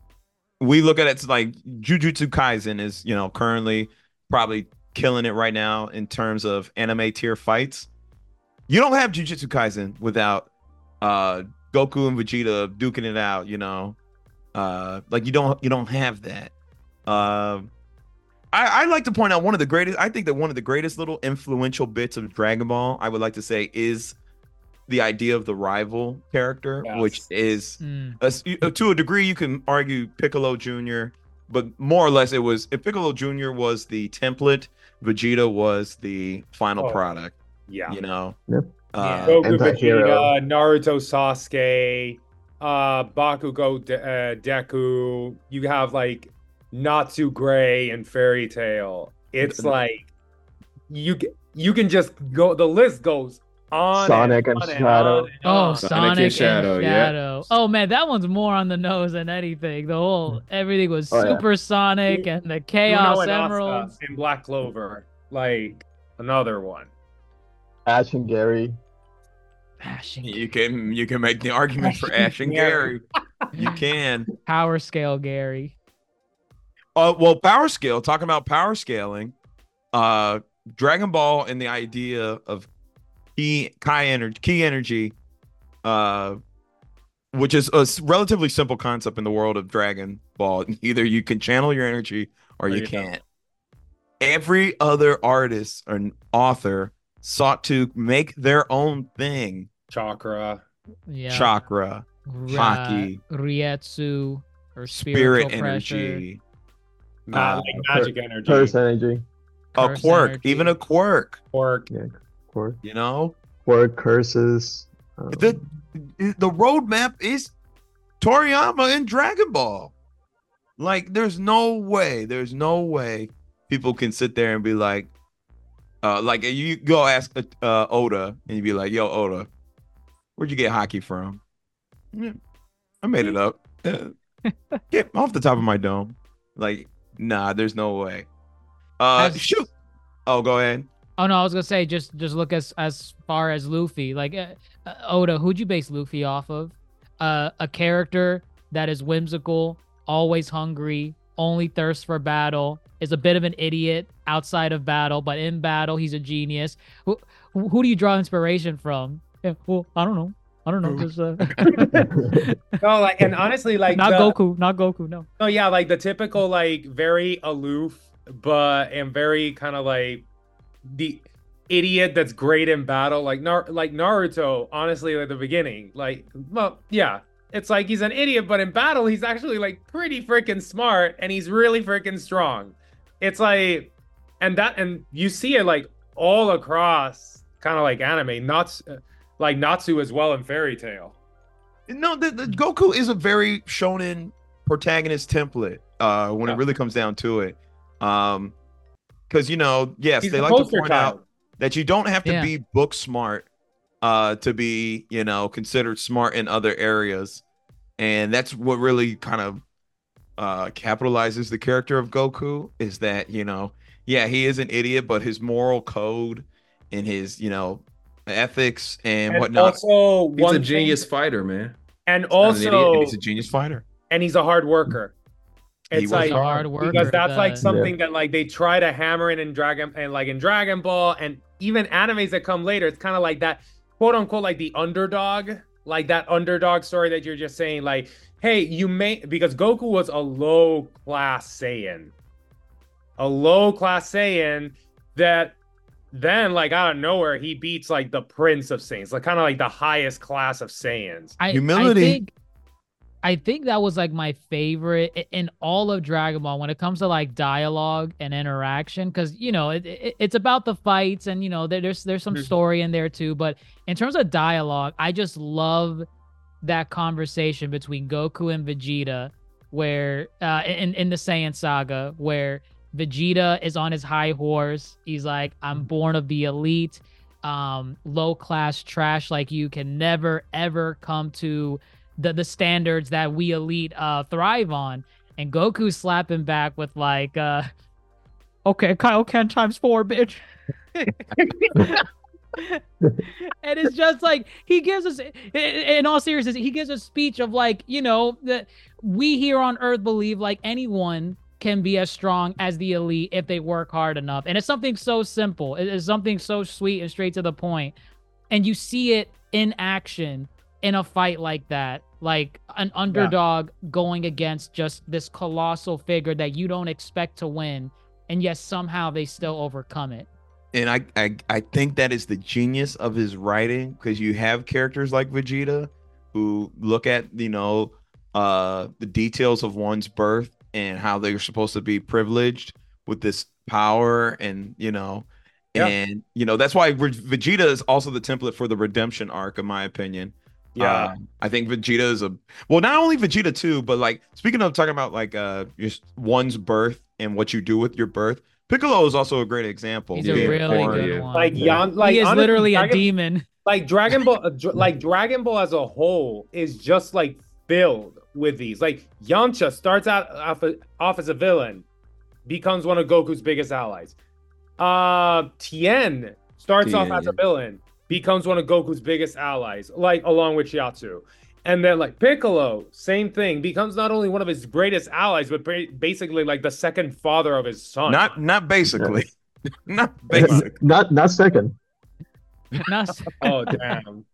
we look at it, it's like Jujutsu Kaisen is, you know, currently probably killing it right now in terms of anime tier fights. You don't have Jujutsu Kaisen without uh Goku and Vegeta duking it out, you know. Uh like you don't you don't have that. Uh I, I like to point out one of the greatest, I think that one of the greatest little influential bits of Dragon Ball, I would like to say, is the idea of the rival character, Yes. which is Mm. a, to a degree you can argue Piccolo Junior, but more or less it was, if Piccolo Junior was the template, Vegeta was the final Oh, product, Yeah. you know. Yep. Uh, Goku, Anti-hero. Vegeta, Naruto, Sasuke, uh, Bakugo, De- uh, Deku. You have like Natsu Gray and Fairy Tail. It's like you c- you can just go. The list goes on. Sonic and and on and Shadow. on and Oh, on. Sonic Sonic, and and Shadow, Shadow. yeah. Oh man, that one's more on the nose than anything. The whole everything was Oh, yeah. Super Sonic and the Chaos Uno and Asuka Emeralds. and Black Clover. Like another one. Ash and Gary. Ashing. you can you can make the argument for Ash and Gary. You can. Power Scale Gary. Uh, well, power scale. Talking about power scaling, uh, Dragon Ball and the idea of key Kai energy, key energy, uh, which is a s- relatively simple concept in the world of Dragon Ball. Either you can channel your energy or Or you you don't. can't. Every other artist or n- author sought to make their own thing. Chakra. Yeah. Chakra, Ra- Haki, Rietsu or spirit spiritual pressure. energy, Ma- Uh, like magic energy. Curse energy. a Curse quirk, energy. even a quirk. Quirk. Yeah. Quirk. You know. Quirk curses. Um, the the roadmap is Toriyama in Dragon Ball. Like, there's no way, there's no way people can sit there and be like, uh, like you go ask uh, Oda and you be like, yo, Oda, Where'd you get hockey from? Yeah, I made it up. Get off the top of my dome. Like, nah, there's no way. Uh, As- shoot. Oh, go ahead. Oh no, I was gonna say just just look as as far as Luffy. Like uh, uh, Oda, who'd you base Luffy off of? Uh, a character that is whimsical, always hungry, only thirsts for battle, is a bit of an idiot outside of battle, but in battle he's a genius. Who who, who do you draw inspiration from? Yeah, well, I don't know. I don't know. Just uh... No, like, and honestly, like not the, Goku, not Goku. No. No, yeah, like the typical, like very aloof, but and very kind of like the idiot that's great in battle, like Nar- like Naruto. Honestly, at the beginning, like, well, yeah, it's like he's an idiot, but in battle, he's actually like pretty freaking smart, and he's really freaking strong. It's like, and that, and you see it like all across kind of like anime, not like Natsu as well in Fairy Tail. No, the, the Goku is a very shonen protagonist template. Uh, when Yeah. it really comes down to it, um, because you know, yes, He's they the like to poster point child. out that you don't have to Yeah. be book smart, uh, to be you know considered smart in other areas, and that's what really kind of uh capitalizes the character of Goku is that you know, yeah, he is an idiot, but his moral code and his you know ethics and, And whatnot. also, He's one a thing- genius fighter, man. and not an also, idiot, And he's a genius fighter. and he's a hard worker. He It's works like He's a hard worker. because that's like the- something that like they try to hammer in in Dragon and like in Dragon Ball and even animes that come later. It's kind of like that quote unquote like the underdog, like that underdog story that you're just saying like, hey, you may because Goku was a low class Saiyan, a low class Saiyan that then like out of nowhere he beats like the Prince of Saiyans, like kind of like the highest class of Saiyans. I, Humility. I think, I think that was like my favorite i- in all of Dragon Ball when it comes to like dialogue and interaction, because you know it, it, it's about the fights and you know there, there's there's some Mhm. story in there too. But in terms of dialogue, I just love that conversation between Goku and Vegeta, where uh, in in the Saiyan saga, where Vegeta is on his high horse. He's like, I'm born of the elite. Um, low class trash like you can never ever come to the the standards that we elite uh thrive on. And Goku's slapping back with like, uh, okay, Kaioken times four, bitch. And it's just like he gives us, i- in all seriousness, he gives a speech of like, you know, that we here on Earth believe like anyone can be as strong as the elite if they work hard enough. And it's something so simple. It is something so sweet and straight to the point. And you see it in action in a fight like that, like an underdog going against just this colossal figure that you don't expect to win, and yet somehow they still overcome it. And I, I I think that is the genius of his writing, because you have characters like Vegeta who look at you know uh the details of one's birth and how they're supposed to be privileged with this power, and you know Yeah. and you know that's why Ve- Vegeta is also the template for the redemption arc, in my opinion. Yeah. Um, I think Vegeta is a well, not only Vegeta too, but like speaking of talking about like uh just one's birth and what you do with your birth, Piccolo is also a great example. He's Yeah, a being really born- good yeah. one. Like Yeah. Yan, like he is honestly, literally a Dragon- demon. like Dragon Ball, uh, dr- like Dragon Ball as a whole is just like filled with these. Like Yamcha starts out off, off as a villain, becomes one of Goku's biggest allies. Uh, Tien starts off Tien, as a yeah. villain, becomes one of Goku's biggest allies, like along with Shiatsu. And then like Piccolo, same thing, becomes not only one of his greatest allies, but ba- basically like the second father of his son. Not not basically. Not basic. Not not second. Not- Oh damn.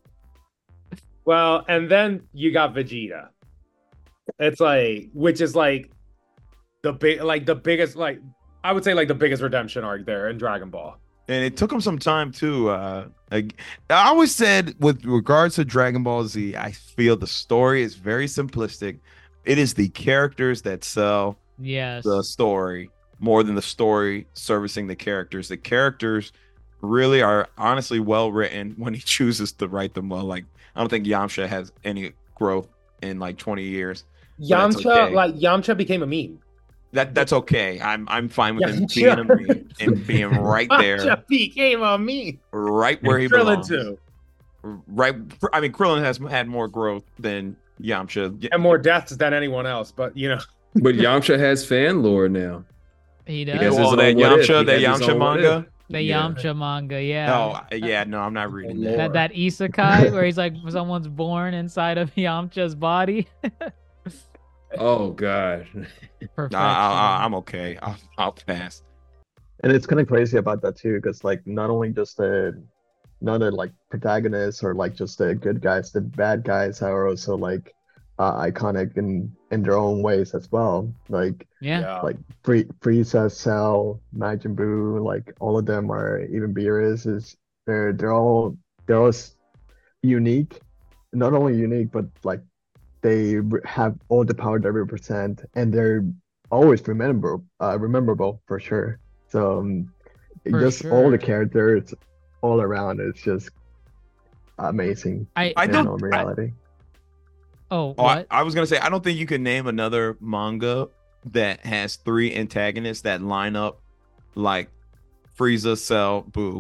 Well, and then you got Vegeta. It's like, which is like the big, like the biggest, like I would say, like the biggest redemption arc there in Dragon Ball. And it took him some time too. Uh, I, I always said, with regards to Dragon Ball Z, I feel the story is very simplistic. It is the characters that sell yes. the story more than the story servicing the characters. The characters really are honestly well written when he chooses to write them well. Like, I don't think Yamcha has any growth in like twenty years. that's Yamcha, okay. like Yamcha became a meme. That that's okay. I'm I'm fine with him Yamcha. being a meme and being right there, Yamcha became a meme. right where he Krillin belongs. too. right. I mean, Krillin has had more growth than Yamcha. And more deaths than anyone else, but you know. But Yamcha has fan lore now. He does. He has his Well, own that what if. Yamcha, He that has his Yamcha own what manga. if. The Yeah. Yamcha manga, yeah. Oh, yeah, no, I'm not reading Lore. that. That that isekai where he's like someone's born inside of Yamcha's body. Oh god. Perfection. I, I, I'm okay. I'll, I'll pass. And it's kind of crazy about that too, because like not only just the not the like protagonists or like just the good guys, the bad guys are also like uh, iconic in in their own ways as well. Like yeah. like Free Frieza, Cell, Majin Buu, like all of them are even Beerus is they're they're all they're all s- unique. Not only unique, but like they re- have all the power they represent, and they're always rememberable, uh, rememberable for sure. So um, For just all sure. the characters all around, it's just amazing. I I in don't- all reality. oh Oh, I, what? I was gonna say I don't think you can name another manga that has three antagonists that line up like Frieza, Cell, Boo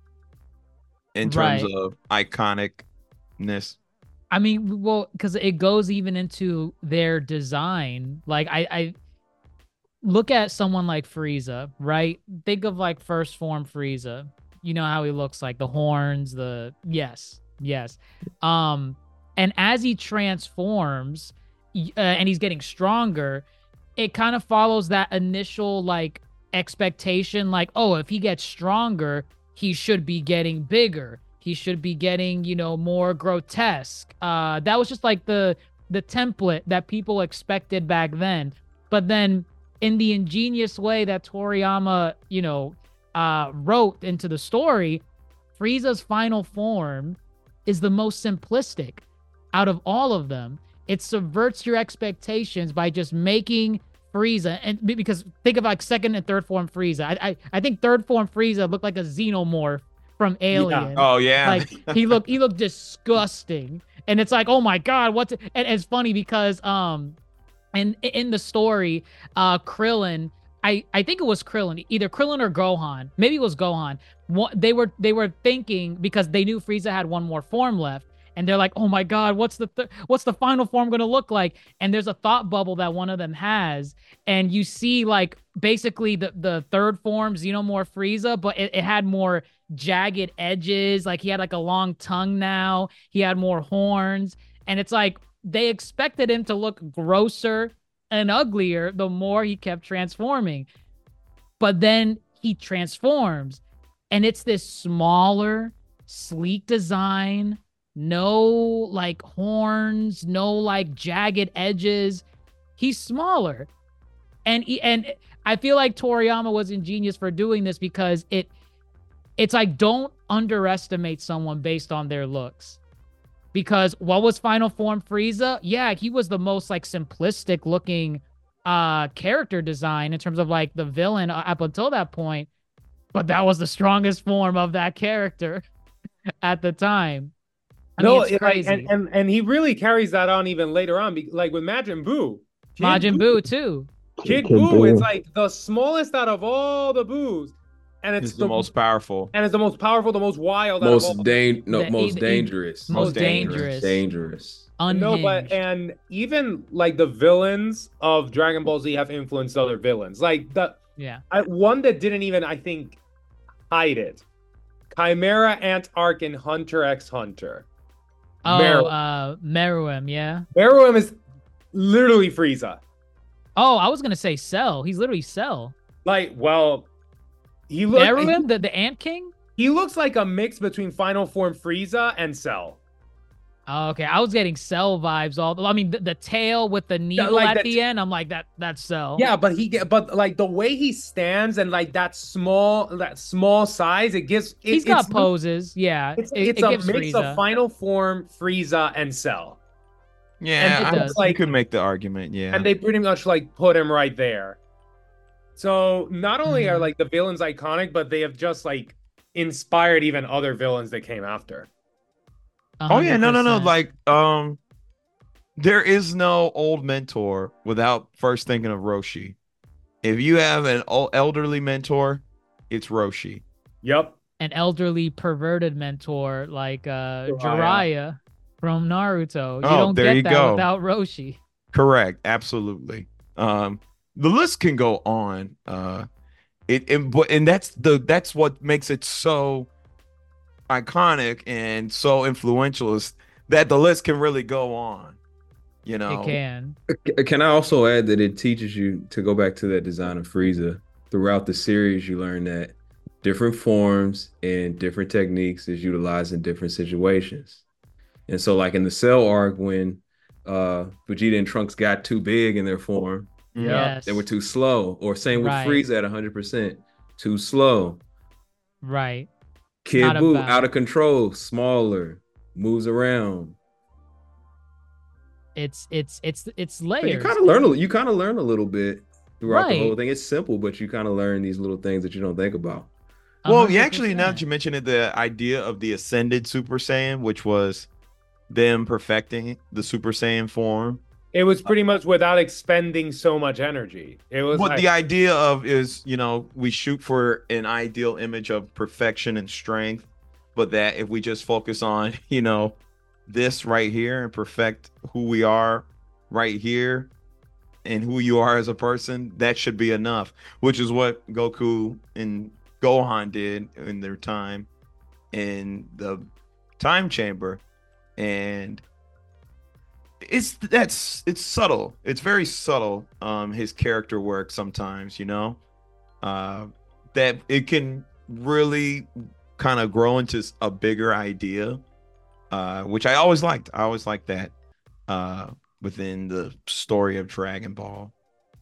in terms Right. of iconicness. I mean, well, because it goes even into their design. Like I, I look at someone like Frieza, right? Think of like first form Frieza. You know how he looks like the horns, the yes, yes. Um, and as he transforms, y- uh, and he's getting stronger, it kind of follows that initial like expectation, like, oh, if he gets stronger, he should be getting bigger. He should be getting, you know, more grotesque. Uh, that was just like the the template that people expected back then. But then, in the ingenious way that Toriyama, you know, uh, wrote into the story, Frieza's final form is the most simplistic out of all of them. It subverts your expectations by just making Frieza, and be- because think of like second and third form Frieza. I I, I think third form Frieza looked like a xenomorph from Alien. Oh yeah, Like he looked he looked disgusting. And it's like, oh my god, what's and it's funny because um and in the story, uh Krillin, I I think it was Krillin, either Krillin or Gohan. Maybe it was Gohan. What they were they were thinking because they knew Frieza had one more form left. And they're like, oh my god, what's the th- what's the final form gonna look like? And there's a thought bubble that one of them has, and you see like basically the the third form Xenomorph Frieza, but it, it had more jagged edges. Like he had like a long tongue now. He had more horns, and it's like they expected him to look grosser and uglier the more he kept transforming. But then he transforms, and it's this smaller, sleek design. No like horns, no like jagged edges. He's smaller. And he, and I feel like Toriyama was ingenious for doing this because it it's like don't underestimate someone based on their looks. Because what was Final Form Frieza? Yeah, he was the most like simplistic looking uh character design in terms of like the villain up until that point, but that was the strongest form of that character at the time. I no, mean, it's it- crazy. and, and and he really carries that on even later on, be- like with Majin Buu. Kid Majin Buu too. Kid, Kid Buu Buu. is like the smallest out of all the Boos, and it's it's the most powerful. and it's the most powerful, the most wild, out of all Most the dan- no, The- most the- dangerous. most dangerous. Dangerous. No, Unhinged. but and even like the villains of Dragon Ball Z have influenced other villains. Like the yeah. I, one that didn't even, I think, hide it. Chimera, Ant Arc, and Hunter x Hunter. Oh, Meru. uh Meruem, yeah. Meruem is literally Frieza. Oh, I was gonna say Cell. He's literally Cell. Like, well, he looks Meruem, the, the Ant King? he, he looks like a mix between Final Form Frieza and Cell. Oh, okay. I was getting Cell vibes all I mean the, the tail with the needle like at that- the end. I'm like that that's Cell. Yeah, but he get but like the way he stands and like that small that small size, it gives it, He's got it's, poses. Yeah. It's, it, it's it a gives mix Frieza. of Final Form Frieza and Cell. Yeah, it I, does. you could make the argument. Yeah, And they pretty much like put him right there. So not only are Mhm. like the villains iconic, but they have just like inspired even other villains that came after. Oh yeah, no, no, no. one hundred percent. Like, um, there is no old mentor without first thinking of Roshi. If you have an old elderly mentor, it's Roshi. Yep. an elderly perverted mentor like uh Jiraiya. Jiraiya from Naruto. You Oh, don't there get you that go. without Roshi. Correct. Absolutely. Um, the list can go on. Uh, it, it but and that's the that's what makes it so iconic and so influential is that the list can really go on. You know, It can. Can I also add that it teaches you to go back to that design of Frieza? Throughout the series, you learn that different forms and different techniques is utilized in different situations. And so, like in the Cell arc, when uh, Vegeta and Trunks got too big in their form, Yes. they were too slow. Or same with Right. Frieza at one hundred percent, too slow. Right. Kid Not Buu about- out of control, smaller, moves around. It's it's it's it's So layers. you kind of learn. A, you kind of learn a little bit throughout the Right. whole thing. It's simple, but you kind of learn these little things that you don't think about. well, one yeah, hundred actually, now that percent. you mentioned it, the idea of the ascended Super Saiyan, which was them perfecting the Super Saiyan form. It was pretty much without expending so much energy. It was What like, the idea of is, you know, we shoot for an ideal image of perfection and strength, but that if we just focus on, you know, this right here and perfect who we are right here and who you are as a person, that should be enough, which is what Goku and Gohan did in their time in the time chamber. And it's that's it's subtle. It's very subtle. Um, his character work sometimes, you know, uh, that it can really kind of grow into a bigger idea, uh, which I always liked. I always liked that uh, within the story of Dragon Ball.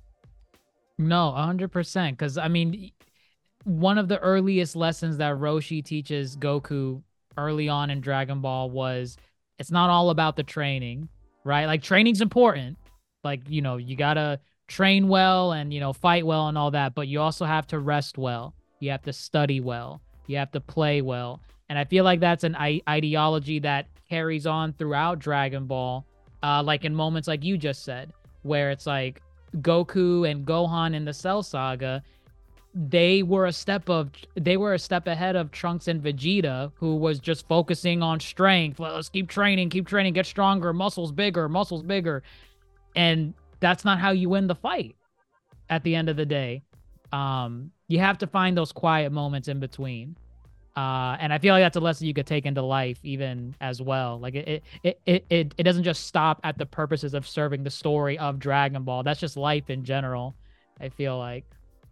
No, one hundred percent. Because, I mean, one of the earliest lessons that Roshi teaches Goku early on in Dragon Ball was it's not all about the training, right? Like, training's important. Like, you know, you got to train well and, you know, fight well and all that. But you also have to rest well. You have to study well. You have to play well. And I feel like that's an I- ideology that carries on throughout Dragon Ball. Uh, like in moments like you just said, where it's like, Goku and Gohan in the Cell Saga, they were a step of they were a step ahead of Trunks and Vegeta, who was just focusing on strength. Well, let's keep training, keep training, get stronger, muscles bigger, muscles bigger. And that's not how you win the fight at the end of the day. Um, you have to find those quiet moments in between. Uh, and I feel like that's a lesson you could take into life even as well. Like it, it, it, it, it doesn't just stop at the purposes of serving the story of Dragon Ball. That's just life in general, I feel like.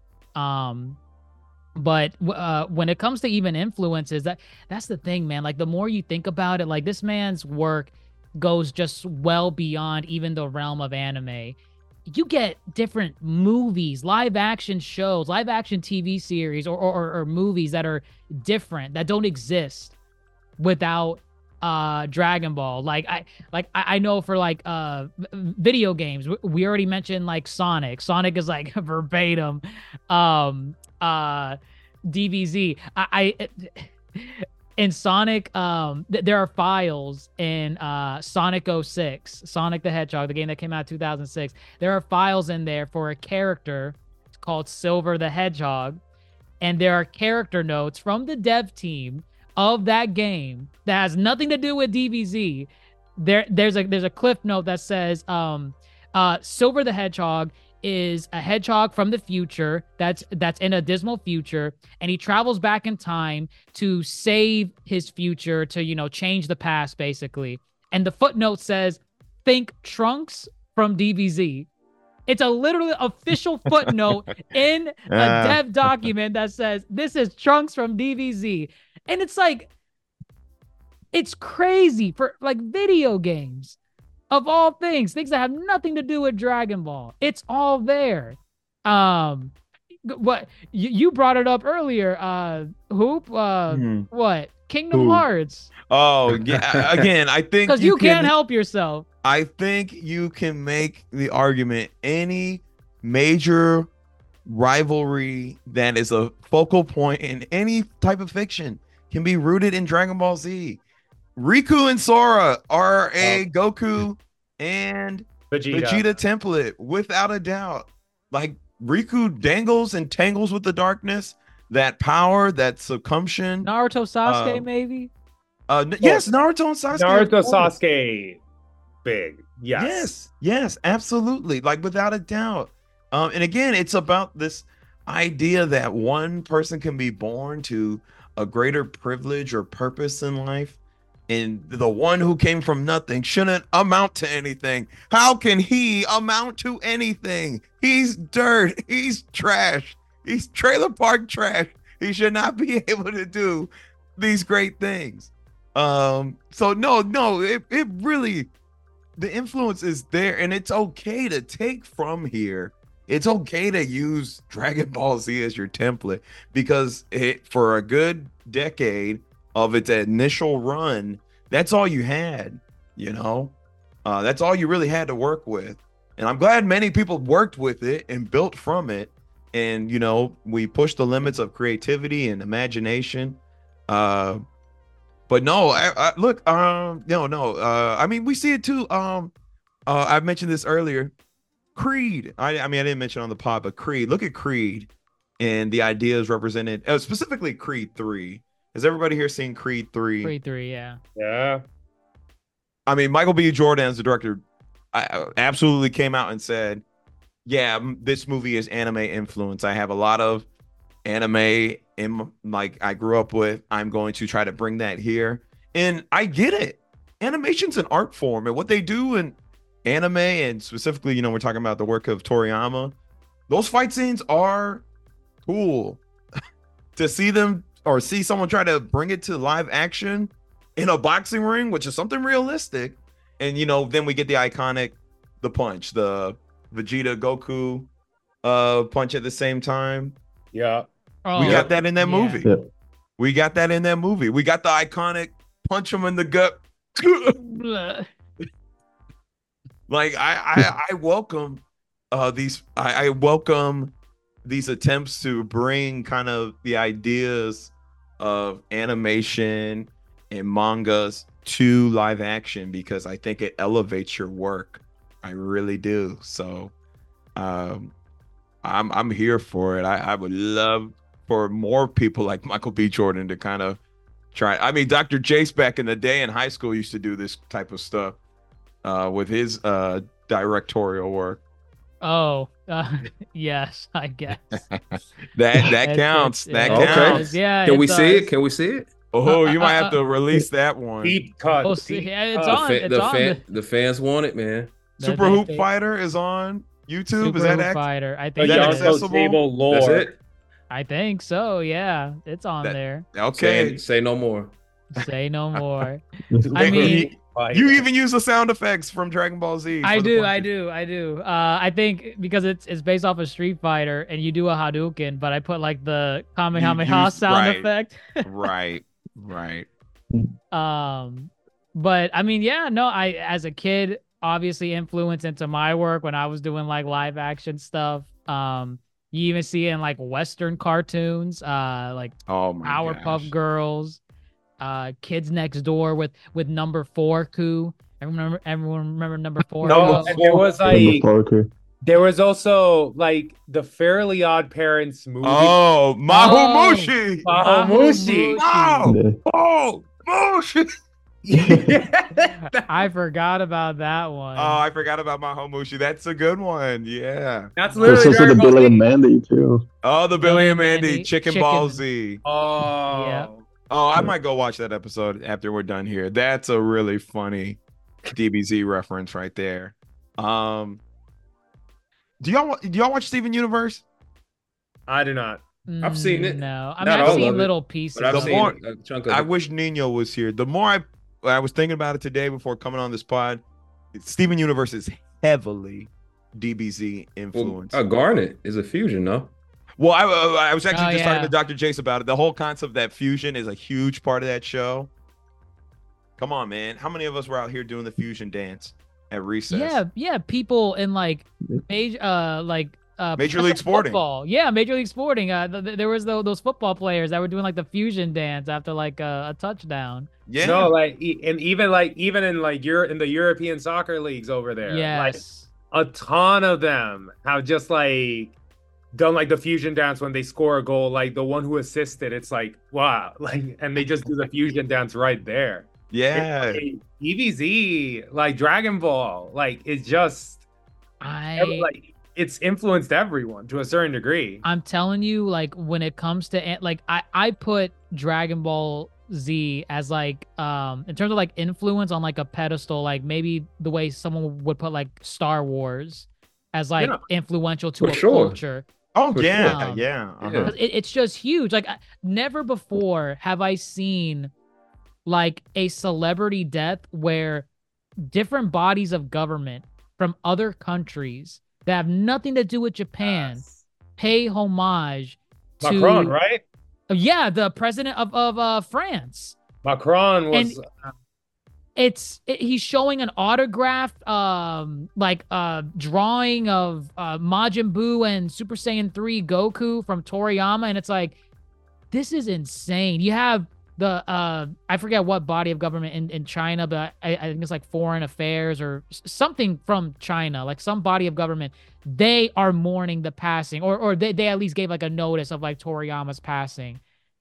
Um, but uh, when it comes to even influences, that that's the thing, man. Like the more you think about it, like this man's work goes just well beyond even the realm of anime. You get different movies, live action shows, live action T V series, or, or, or movies that are different, that don't exist without uh Dragon Ball. Like I like I, I know for like uh video games, we already mentioned like Sonic. Sonic is like verbatim um uh D B Z. I, I in Sonic, um, th- there are files in uh, Sonic oh six, Sonic the Hedgehog, the game that came out in two thousand six. There are files in there for a character called Silver the Hedgehog, and there are character notes from the dev team of that game that has nothing to do with D B Z. There, there's a there's a cliff note that says, um, uh, Silver the Hedgehog is a hedgehog from the future that's that's in a dismal future, and he travels back in time to save his future, to you know change the past basically. And the footnote says, think Trunks from D B Z. It's a literally official footnote in a Ah. dev document that says this is Trunks from D B Z. And it's like, it's crazy for like video games. Of all things, things that have nothing to do with Dragon Ball, it's all there. Um, what you, you brought it up earlier, uh, Hoop. Uh, Mhm. what Kingdom Who? Hearts? Oh, yeah. Again, I think Because you, can, can't help yourself. I think you can make the argument any major rivalry that is a focal point in any type of fiction can be rooted in Dragon Ball Z. Riku and Sora are a Goku and Vegeta. Vegeta template without a doubt. Like Riku dangles and tangles with the darkness. that power, that succumsion. Naruto Sasuke, Uh, maybe. Uh, n- yes, Naruto and Sasuke. Naruto of course. Sasuke, big. Yes. Yes, yes, absolutely. Like without a doubt. Um, and again, it's about this idea that one person can be born to a greater privilege or purpose in life, and the one who came from nothing shouldn't amount to anything. How can he amount to anything? He's dirt. He's trash. He's trailer park trash. He should not be able to do these great things. Um, so no, no, it, it really, the influence is there, and it's okay to take from here. It's okay to use Dragon Ball Z as your template, because it, for a good decade of its initial run, that's all you had, you know, uh, that's all you really had to work with. And I'm glad many people worked with it and built from it. And, you know, we pushed the limits of creativity and imagination. Uh, but no, I, I, look, um, no, no. Uh, I mean, we see it too. Um, uh, I mentioned this earlier. Creed. I, I mean, I didn't mention on the pod, but Creed. Look at Creed and the ideas represented, uh, specifically Creed three. Has everybody here seen Creed three? Creed three, yeah. Yeah. I mean, Michael B. Jordan, as the director, I, absolutely came out and said, yeah, m- this movie is anime influence. I have a lot of anime in m- like I grew up with. I'm going to try to bring that here. And I get it. Animation's an art form, and what they do in anime, and specifically, you know, we're talking about the work of Toriyama, those fight scenes are cool. To see them or see someone try to bring it to live action in a boxing ring, which is something realistic. And, you know, then we get the iconic, the punch, the Vegeta Goku uh, punch at the same time. Yeah. Oh, We got that in that yeah. movie. Yeah. We got that in that movie. We got the iconic punch him in the gut. Bleh. Like I, I, I welcome uh, these. I, I welcome these attempts to bring kind of the ideas of animation and mangas to live action, because I think it elevates your work. I really do. So, um, I'm I'm here for it. I, I would love for more people like Michael B. Jordan to kind of try. I mean, Doctor Jace back in the day in high school used to do this type of stuff uh, with his uh, directorial work. Oh, uh, yes, I guess. That that It's- counts. it's- That it Okay. counts. does, Yeah. Can we does. see it? Can we see it? Oh, you might Uh, uh, have to release that one. Deep cut. Oh, see, deep yeah, it's cut. on. the, fa- it's the, on fan, the fans want it, man. The- Super the- Hoop the- Fighter is on YouTube. Super is that Hoop act- Fighter. I The think. that it Yonko is. accessible? Stable lore. That's it. I think so. Yeah, it's on That- there. Okay. Say, say no more. Say no more. Super I mean, Hoop Fighter. You even use the sound effects from Dragon Ball Z. I for the do, I punches. do, I do. Uh, I think because it's it's based off of Street Fighter, and you do a Hadouken, but I put like the Kamehameha use- sound right. effect. Right, right. Um, but I mean, yeah, no, I as a kid obviously influenced into my work when I was doing like live action stuff. Um, you even see it in like Western cartoons, uh, like Oh my Powerpuff gosh. Girls, uh, Kids Next Door with with Number Four Coup. Everyone remember, everyone remember Number Four? No, Coup? and there was Number like four, okay. there was also like the Fairly Odd Parents movie. Oh, Mahumushi. Mahomushi. Wow. Yeah. Oh, Mushi. I forgot about that one. Oh, I forgot about Mahomushi. That's a good one. Yeah. That's There's literally also the Dragon Ball Billy Z. and Mandy too. Oh, the Billy and Mandy, Mandy, Chicken, Chicken. Ball Z. Oh. Yeah. Oh, I might go watch that episode after we're done here. That's a really funny D B Z reference right there. Um, do y'all wa- do y'all watch Steven Universe? I do not. I've seen it. Mm, No, I mean Not I've all seen of it, little pieces. But I've The of seen it. more- a chunk of I it. wish Nino was here. The more I I was thinking about it today before coming on this pod, Steven Universe is heavily D B Z Well, influence. uh, Garnet is a fusion, no? Well, I, uh, I was actually Oh, just yeah. talking to Doctor Jace about it. The whole concept that fusion is a huge part of that show. Come on, man. How many of us were out here doing the fusion dance at recess? Yeah, yeah, people in like major, uh, like uh, Major League professional Sporting. Football. Yeah, Major League Sporting. Uh, th- th- there was tho- those football players that were doing like the fusion dance after like a, a touchdown. Yeah. No, like e- and even like even in like Europe in the European soccer leagues over there. Like Yes. a ton of them have just like done like the fusion dance when they score a goal, like the one who assisted, it's like wow, like, and they just do the fusion dance right there. Yeah. It's like, D B Z, like Dragon Ball, like it's just I like it's influenced everyone to a certain degree. I'm telling you, like when it comes to an- like I I put Dragon Ball Z as like um in terms of like influence on like a pedestal, like maybe the way someone would put like Star Wars as like Yeah. influential to For a sure. culture. Oh For yeah, sure. yeah. Yeah. uh-huh. It, it's just huge. Like I- never before have I seen like a celebrity death where different bodies of government from other countries that have nothing to do with Japan pay homage to Macron, right? yeah, the president of of uh, France. Macron was It's it, he's showing an autographed um like uh drawing of uh Majin Buu and Super Saiyan three Goku from Toriyama, and it's like this is insane. You have the uh I forget what body of government in, in China, but I, I think it's like foreign affairs or s- something from China, like some body of government. They are mourning the passing, or or they, they at least gave like a notice of like Toriyama's passing.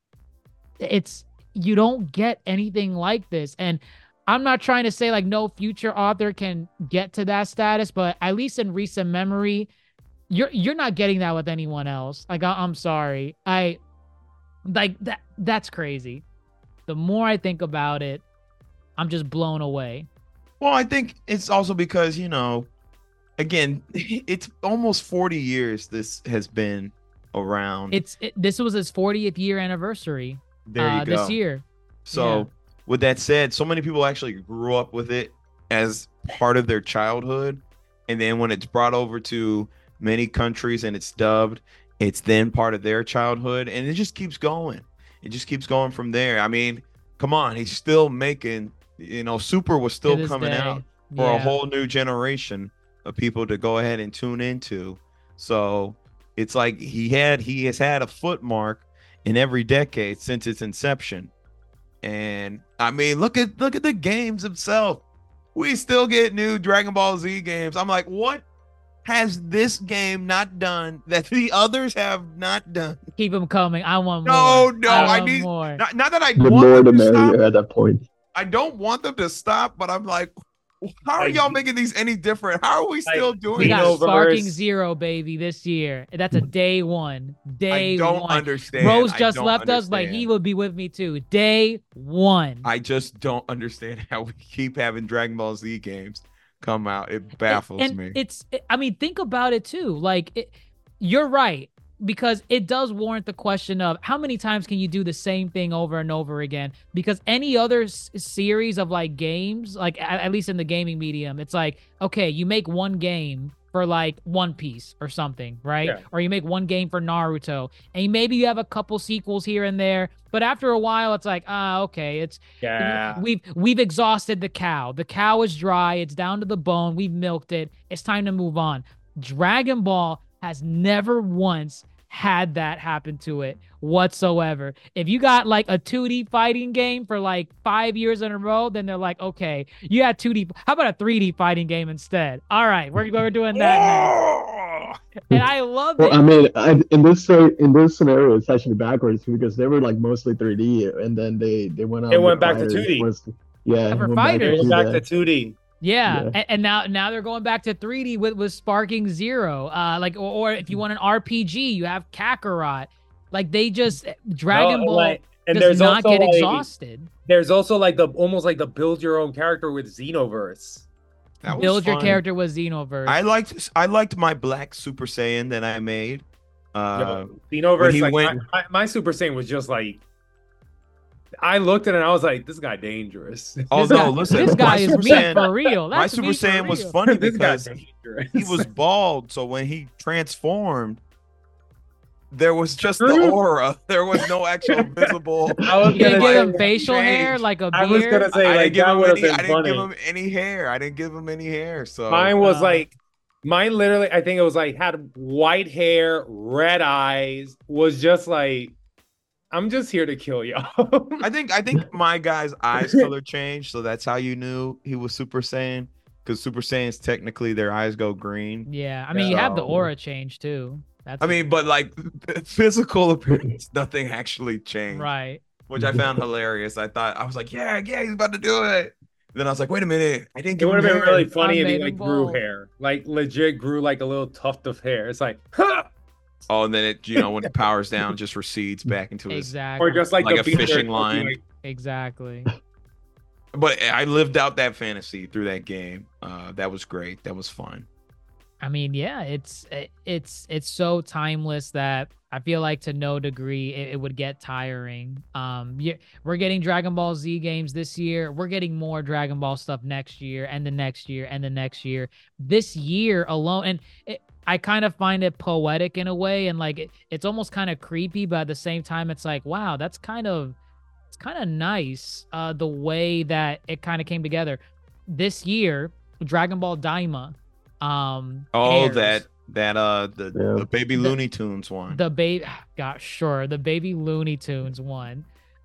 It's you don't get anything like this. And I'm not trying to say like no future author can get to that status, but at least in recent memory, you're you're not getting that with anyone else. Like I, I'm sorry. I like that that's crazy. The more I think about it, I'm just blown away. Well, I think it's also because, you know, again, it's almost forty years this has been around. It's it, this was his fortieth year anniversary there you uh, go. this year. So, Yeah. with that said, so many people actually grew up with it as part of their childhood. And then when it's brought over to many countries and it's dubbed, it's then part of their childhood. And it just keeps going. It just keeps going from there. I mean, come on, he's still making, you know, Super was To still this coming day. out for a Yeah. whole new generation of people to go ahead and tune into. So it's like he had he has had a foot mark in every decade since its inception. And I mean, look at look at the games themselves. We still get new Dragon Ball Z games. I'm like, what has this game not done that the others have not done? Keep them coming. I want No, more. no, I, I want need- more. Not, not that I The want more them the to stop. merrier at that point. I don't want them to stop, but I'm like, how are Like, y'all making these any different? How are we still doing We got this? Xenoverse. Sparking Zero, baby, this year. That's a day one. Day I don't one. understand. Rose I just don't left us, but he understand. would be with me too. Day one. I just don't understand how we keep having Dragon Ball Z games come out. It baffles and me. It's, I mean, think about it too. Like, it, you're right, because it does warrant the question of how many times can you do the same thing over and over again? Because any other s- series of like games, like at, at least in the gaming medium, it's like, okay, you make one game for like One Piece or something, right? Yeah. Or you make one game for Naruto, and maybe you have a couple sequels here and there, but after a while, it's like, ah, okay, it's yeah. We've we've exhausted the cow. The cow is dry. It's down to the bone. We've milked it. It's time to move on. Dragon Ball has never once had that happen to it whatsoever. If you got like a two D fighting game for like five years in a row, then they're like, okay, you had two D. How about a three D fighting game instead? All right, we're, we're doing that now. And I love Well, it. I mean, I, in this say in this scenario, it's actually backwards because they were like mostly three D, and then they they went on. It went with back to fighters, two D. was- yeah, For went back fighters. It to was back to that. two D. Yeah, Yeah. And, and now now they're going back to three D with with Sparking Zero. Uh, like or, or if you want an R P G, you have Kakarot. Like they just Dragon No, Ball like, and does there's not also get like, exhausted. there's also like the almost like the build your own character with Xenoverse. That was Build your fun. character with Xenoverse. I liked I liked my black Super Saiyan that I made. Uh, Yo, Xenoverse, he like went- my, my, my Super Saiyan was just like, I looked at it and I was like, this guy dangerous. although guy- listen, this my guy is Super me Saiyan, for real. my That's Super me for Saiyan was real. funny this guy's because dangerous. he was bald, so when he transformed, there was just the True. aura. There was no actual visible. I was You didn't gonna give say- him facial hair change. like a I was beard. gonna say I like didn't give that him would have any. been I didn't funny. give him any hair. I didn't give him any hair. So Mine was Uh, like, mine literally, I think it was like had white hair, red eyes, was just like, I'm just here to kill y'all. I think I think my guy's eyes color changed, so that's how you knew he was Super Saiyan. Because Super Saiyans technically their eyes go green. Yeah, I mean you have the So- aura change too. That's I mean, but like physical appearance, nothing actually changed, right. which I found hilarious. I thought I was like, yeah, yeah, he's about to do it. Then I was like, wait a minute, I didn't It give would him have been hair. really funny I if he made like him grew bald. hair, like legit grew like a little tuft of hair. It's like, huh! Oh, and then it, you know, when it powers down, just recedes back into his Exactly. Or just like, like the a beard, fishing like, line. like, exactly. But I lived out that fantasy through that game. Uh, that was great. That was fun. I mean, yeah, it's it- it's it's so timeless that I feel like to no degree it, it would get tiring. Um, yeah, we're getting Dragon Ball Z games this year. We're getting more Dragon Ball stuff next year and the next year and the next year. This year alone, and it, I kind of find it poetic in a way, and like it, it's almost kind of creepy, but at the same time, it's like, wow, that's kind of it's kind of nice. Uh, the way that it kind of came together this year, Dragon Ball Daima. Um, Oh, airs. that that uh the, Yeah. the baby The- Looney Tunes one. The baby, gosh, sure, the baby Looney Tunes one.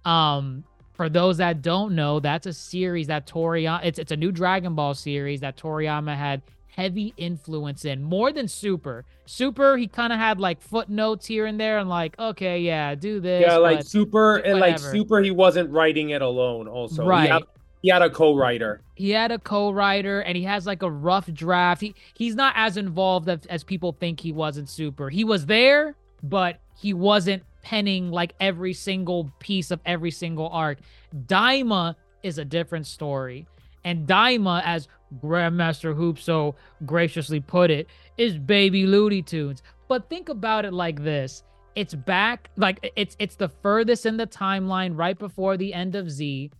Um, for those that don't know, that's a series that Toriyama. It's it's a new Dragon Ball series that Toriyama had heavy influence in, more than Super. Super, he kind of had like footnotes here and there, and like, okay, yeah, do this. yeah, like but- super, and like whatever. super. He wasn't writing it alone. Also, Right. He had, he had a co-writer. he had a co-writer and he has like a rough draft. He he's not as involved as, as people think he was in Super. He was there, but he wasn't penning like every single piece of every single arc. Daima is a different story. And Daima, as Grandmaster Hoop so graciously put it, is baby Looney Tunes. But think about it like this. It's back, like it's it's the furthest in the timeline right before the end of Z.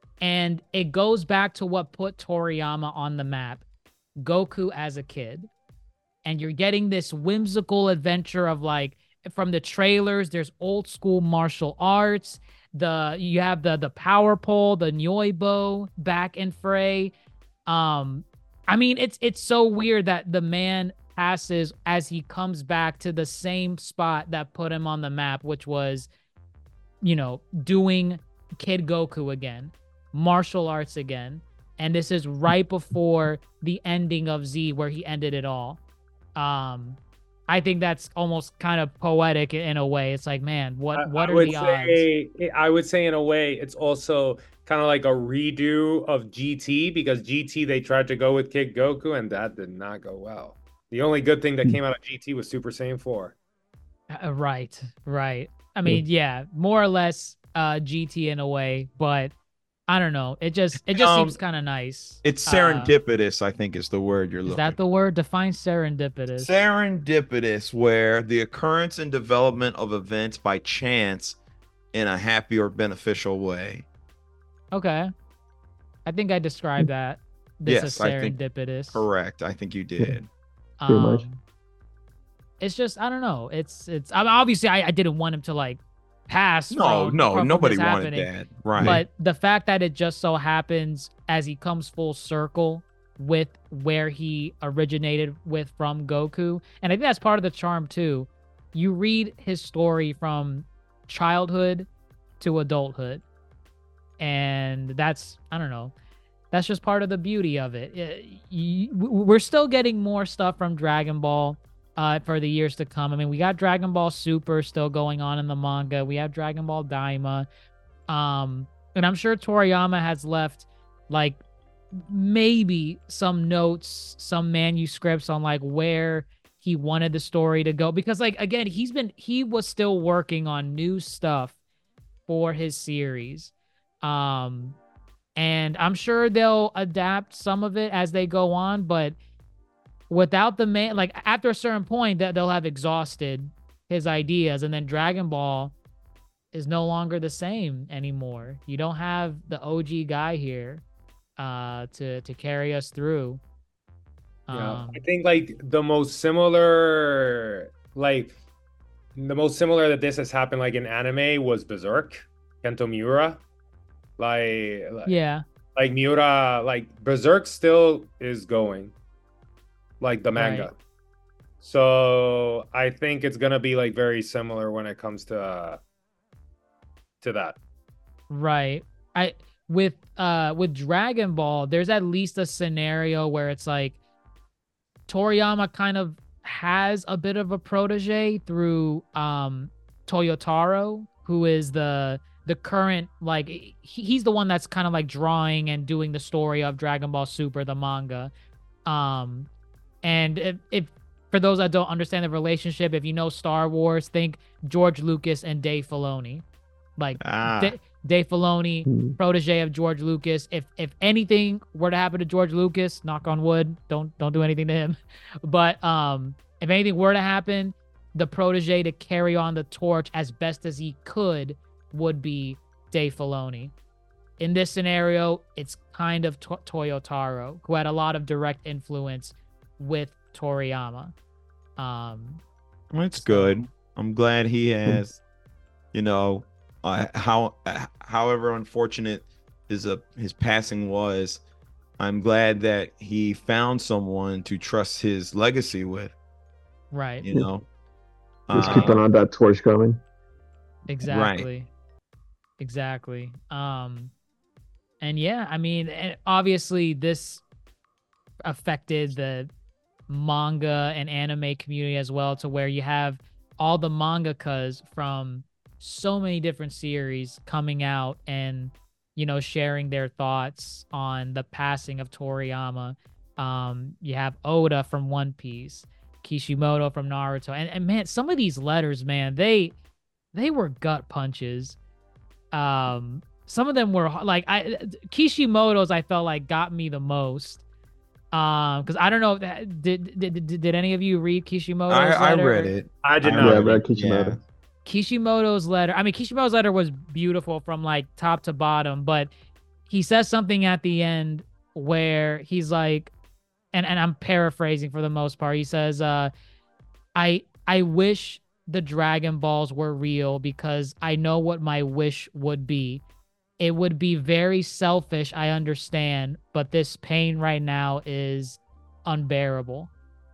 And it goes back to what put Toriyama on the map, Goku as a kid. And you're getting this whimsical adventure of like, from the trailers, there's old school martial arts. The you have the the power pole, the Nyoibo back in fray. Um, I mean, it's it's so weird that the man passes as he comes back to the same spot that put him on the map, which was, you know, doing Kid Goku again. Martial arts again, and this is right before the ending of Z where he ended it all. um I think that's almost kind of poetic in a way. It's like, man, what I- what I are would the odds? say, I would say in a way, it's also kind of like a redo of G T, because G T they tried to go with Kid Goku and that did not go well. The only good thing that came out of G T was Super Saiyan four. Uh, right right I mean, yeah, more or less uh G T in a way, but I don't know, it just it just Um, seems kind of nice. It's Uh, serendipitous, I think, is the word you're is looking. that the word? Define serendipitous. Serendipitous, where the occurrence and development of events by chance in a happy or beneficial way. Okay, I think I described that. This Yes, is I think- serendipitous. Correct. I think you did. Pretty much. Um, It's just, I don't know. It's it's. I mean, obviously, I, I didn't want him to like pass. No, from- no, from nobody this wanted happening. that. Right. But the fact that it just so happens as he comes full circle with where he originated with from Goku, and I think that's part of the charm too. You read his story from childhood to adulthood, and that's, I don't know. That's just part of the beauty of it. Uh, you- We're still getting more stuff from Dragon Ball uh, for the years to come. I mean, we got Dragon Ball Super still going on in the manga. We have Dragon Ball Daima. Um, and I'm sure Toriyama has left like maybe some notes, some manuscripts on like where he wanted the story to go. Because like, again, he's been, he was still working on new stuff for his series. Um, and I'm sure they'll adapt some of it as they go on, but without the man, like after a certain point that they'll have exhausted his ideas, and then Dragon Ball is no longer the same anymore. You don't have the O G guy here uh to to carry us through. Yeah, Um, I think like the most similar, like the most similar that this has happened like in anime was Berserk, Kento Miura. Like, like, yeah, like Miura, like Berserk still is going, like the manga. Right. So I think it's gonna be like very similar when it comes to uh, to that. right. I with uh with Dragon Ball, there's at least a scenario where it's like Toriyama kind of has a bit of a protege through um Toyotaro, who is the the current, like, he, he's the one that's kind of like drawing and doing the story of Dragon Ball Super, the manga. Um, and if, if for those that don't understand the relationship, if you know Star Wars, think George Lucas and Dave Filoni. Like, Ah. Da- Dave Filoni, Hmm. protege of George Lucas. If if anything were to happen to George Lucas, knock on wood, don't don't do anything to him. But um, if anything were to happen, the protege to carry on the torch as best as he could would be Dave Filoni. In this scenario, it's kind of to- Toyotaro, who had a lot of direct influence with Toriyama. Um, Well, it's So- good. I'm glad he has, you know, uh, how, uh, however unfortunate his uh, his passing was. I'm glad that he found someone to trust his legacy with. right. You know, Just Uh, keeping on that torch going. Exactly. Exactly. Um, and yeah, I mean, and obviously this affected the manga and anime community as well, to where you have all the mangakas from so many different series coming out and, you know, sharing their thoughts on the passing of Toriyama. Um, you have Oda from One Piece, Kishimoto from Naruto, and, and man, some of these letters, man, they they were gut punches. Um, some of them were like, I Kishimoto's I felt like got me the most. Um, because I don't know if that, did, did did did any of you read Kishimoto's I, I letter? read it. I did I not. Yeah, I read read it, Kishimoto. Kishimoto's letter. I mean, Kishimoto's letter was beautiful from like top to bottom, but he says something at the end where he's like, and, and I'm paraphrasing for the most part. He says, uh, I I wish the Dragon Balls were real because I know what my wish would be. It would be very selfish, I understand, but this pain right now is unbearable.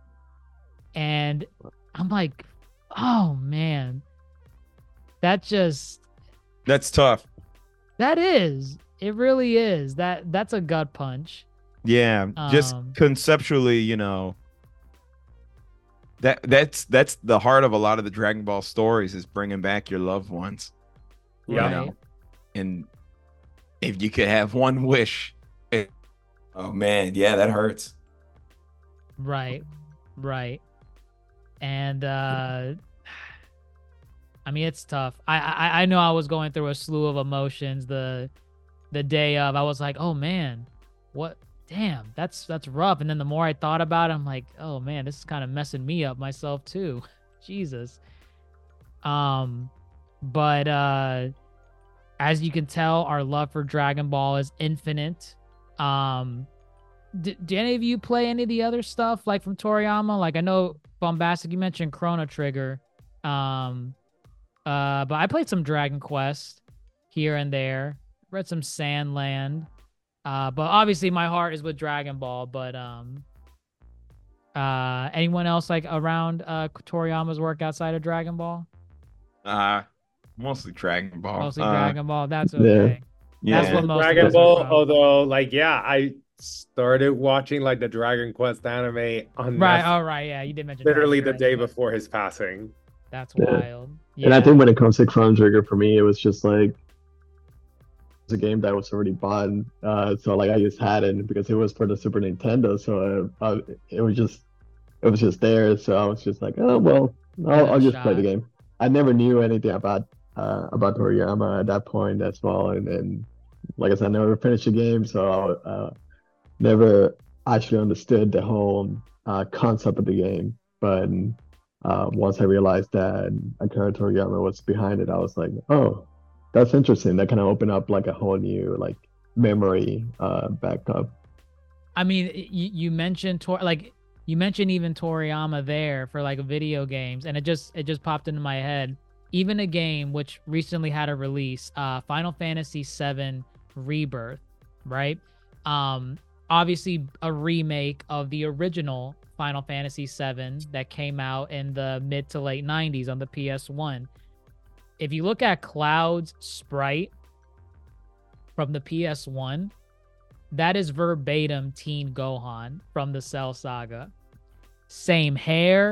And I'm like, oh man. That just That's tough. that is. It really is. That that's a gut punch. Yeah, just Um, conceptually, you know, that that's that's the heart of a lot of the Dragon Ball stories, is bringing back your loved ones. Yeah. You know, and if you could have one wish, it, oh man, yeah, that hurts. Right. Right. And uh I mean, it's tough. I, I I know I was going through a slew of emotions the the day of. I was like, oh man, what damn, that's that's rough. And then the more I thought about it, I'm like, oh man, this is kind of messing me up myself too. Jesus. Um, but uh as you can tell, our love for Dragon Ball is infinite. Um d- do any of you play any of the other stuff like from Toriyama? Like, I know Bombastic, you mentioned Chrono Trigger. Um uh but I played some Dragon Quest here and there. Read some Sandland. Uh but obviously my heart is with Dragon Ball. But um uh anyone else like around uh Toriyama's work outside of Dragon Ball? Uh mostly Dragon Ball. Mostly Uh, Dragon Ball. That's Yeah. okay. Yeah. That's what most of Dragon us are Ball, from. although, like, yeah, I started watching like the Dragon Quest anime on Right. Netflix All right. Yeah, you did mention literally Dragon the day Quest. before his passing. That's Yeah. wild. Yeah. And I think when it comes to Chrono Trigger, for me, it was just like it's a game that was already bought, uh, so like I just had it because it was for the Super Nintendo, so uh, uh, it was just it was just there. So I was just like, oh well, I'll, it a I'll just play the shot. game. I never knew anything about uh, about Toriyama at that point as well, and then like I said, I never finished the game, so I uh, never actually understood the whole uh, concept of the game. But uh, once I realized that Akira Toriyama was behind it, I was like, oh, that's interesting. That kind of opened up like a whole new like memory uh, back up. I mean, you, you mentioned Tor like you mentioned even Toriyama there for like video games, and it just it just popped into my head. Even a game which recently had a release, uh, Final Fantasy seven Rebirth, right? Um, obviously a remake of the original Final Fantasy seven that came out in the mid to late nineties on the P S one. If you look at Cloud's sprite from the P S one, that is verbatim Teen Gohan from the Cell Saga. Same hair,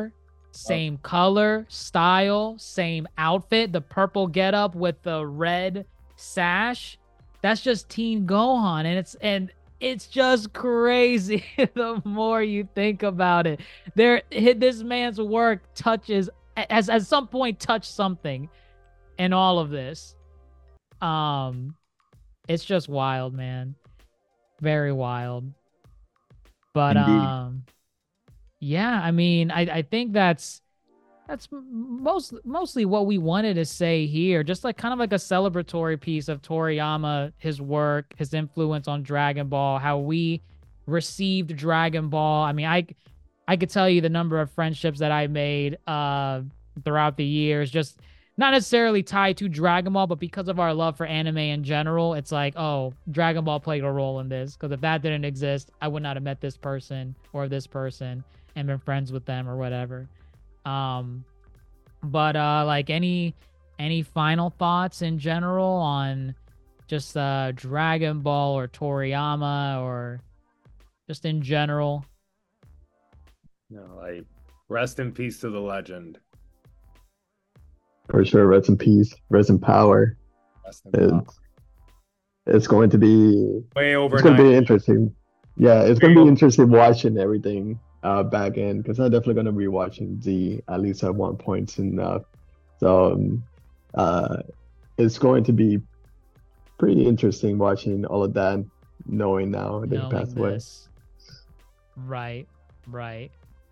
same color, style, same outfit, the purple getup with the red sash. That's just Teen Gohan, and it's and it's just crazy. The more you think about it, there, this man's work touches, as at some point touched something, in all of this. Um, it's just wild, man. Very wild. But Indeed. um, yeah, I mean, I I think that's. That's most mostly what we wanted to say here. Just like kind of like a celebratory piece of Toriyama, his work, his influence on Dragon Ball, how we received Dragon Ball. I mean, I I could tell you the number of friendships that I made uh throughout the years, just not necessarily tied to Dragon Ball, but because of our love for anime in general. It's like, oh, Dragon Ball played a role in this, because if that didn't exist, I would not have met this person or this person and been friends with them or whatever. Um, but, uh, like any, any final thoughts in general on just, uh, Dragon Ball or Toriyama, or just in general? No, like, rest in peace to the legend. For sure, rest in peace, rest in power. Rest in power. It's, it's going to be Way over. it's going to be interesting. Yeah, it's going to Way be over- interesting watching everything uh back in, because I'm definitely going to be watching Z at least at one point soon enough. So um, uh, it's going to be pretty interesting watching all of that, knowing now that he Knowing passed away. this. Right, right.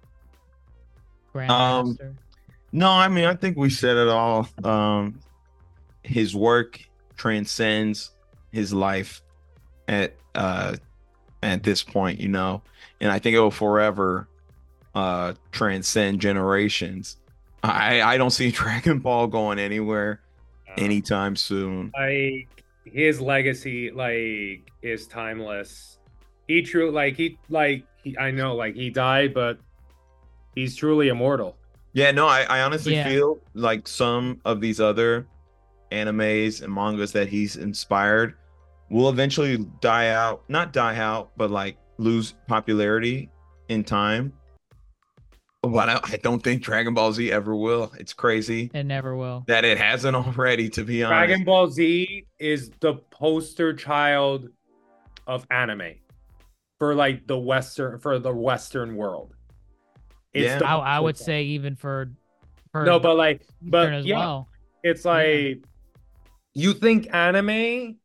Um, Grandmaster. No, I mean, I think we said it all. Um, his work transcends his life at uh, at this point, you know, and I think it will forever uh, transcend generations. I I don't see Dragon Ball going anywhere anytime soon. Like, his legacy, like, is timeless. He true, like he, like he, I know, like he died, but he's truly immortal. Yeah, no, I, I honestly Yeah. feel like some of these other animes and mangas that he's inspired will eventually die out. Not die out, but like lose popularity in time. But I, I don't think Dragon Ball Z ever will. It's crazy It never will. that it hasn't already, to be honest. Dragon Ball Z is the poster child of anime for like the Western, for the Western world. It's Yeah. the I, I would poster say even for, for child. No, but like, Eastern but as yeah, well. it's like, you think anime,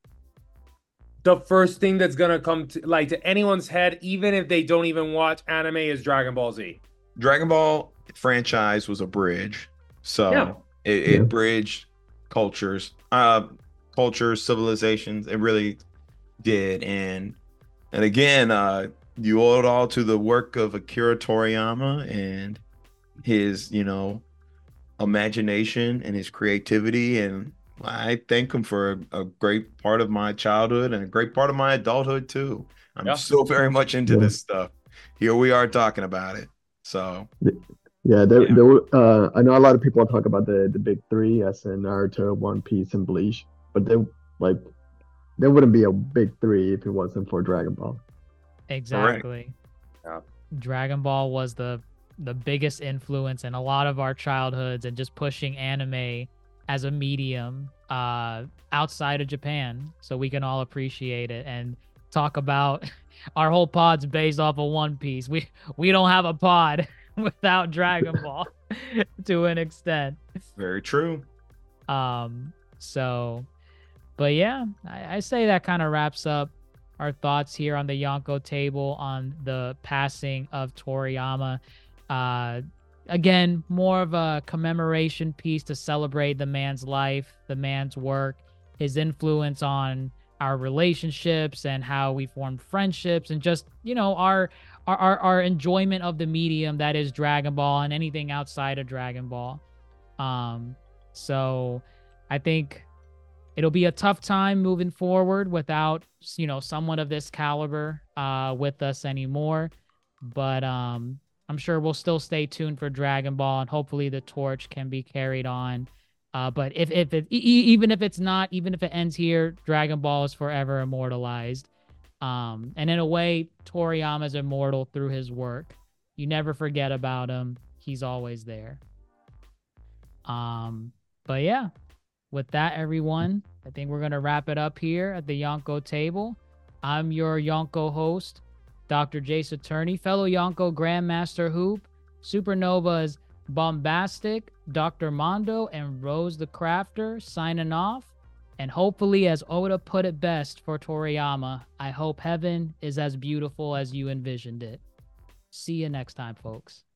the first thing that's gonna come to like to anyone's head, even if they don't even watch anime, is Dragon Ball Z. Dragon Ball franchise was a bridge. So Yeah. it, it Yeah. bridged cultures, uh, cultures, civilizations. It really did. And and again, uh, you owe it all to the work of Akira Toriyama and his, you know, imagination and his creativity. And I thank him for a, a great part of my childhood and a great part of my adulthood too. I'm Yeah. still very much into Yeah. this stuff. Here we are talking about it. So Yeah, there, Yeah. there were, uh, I know a lot of people talk about the, the big three, as in Naruto, One Piece, and Bleach, but they like there wouldn't be a big three if it wasn't for Dragon Ball. Exactly. Yeah. Dragon Ball was the the biggest influence in a lot of our childhoods, and just pushing anime as a medium uh outside of Japan, so we can all appreciate it and talk about our whole pod's based off of One Piece. We we don't have a pod without Dragon Ball to an extent. very true. Um, so, but yeah, I, I say that kind of wraps up our thoughts here on the Yonko table on the passing of Toriyama. Uh, again, more of a commemoration piece to celebrate the man's life, the man's work, his influence on our relationships and how we form friendships, and just, you know, our our our, our enjoyment of the medium that is Dragon Ball and anything outside of Dragon Ball. Um, so I think it'll be a tough time moving forward without, you know, someone of this caliber uh, with us anymore. But um, I'm sure we'll still stay tuned for Dragon Ball, and hopefully the torch can be carried on. Uh, but if if it, e- e- even if it's not, even if it ends here, Dragon Ball is forever immortalized. Um, and in a way, Toriyama's immortal through his work. You never forget about him. he's always there. Um, but yeah, with that, everyone, I think we're gonna wrap it up here at the Yonko table. I'm your Yonko host, Doctor J Saturni, fellow Yonko Grandmaster Hoop, Supernova's Bombastic, Doctor Mondo, and Rose the Crafter signing off. And hopefully, as Oda put it best for Toriyama, I hope heaven is as beautiful as you envisioned it. See you next time, folks.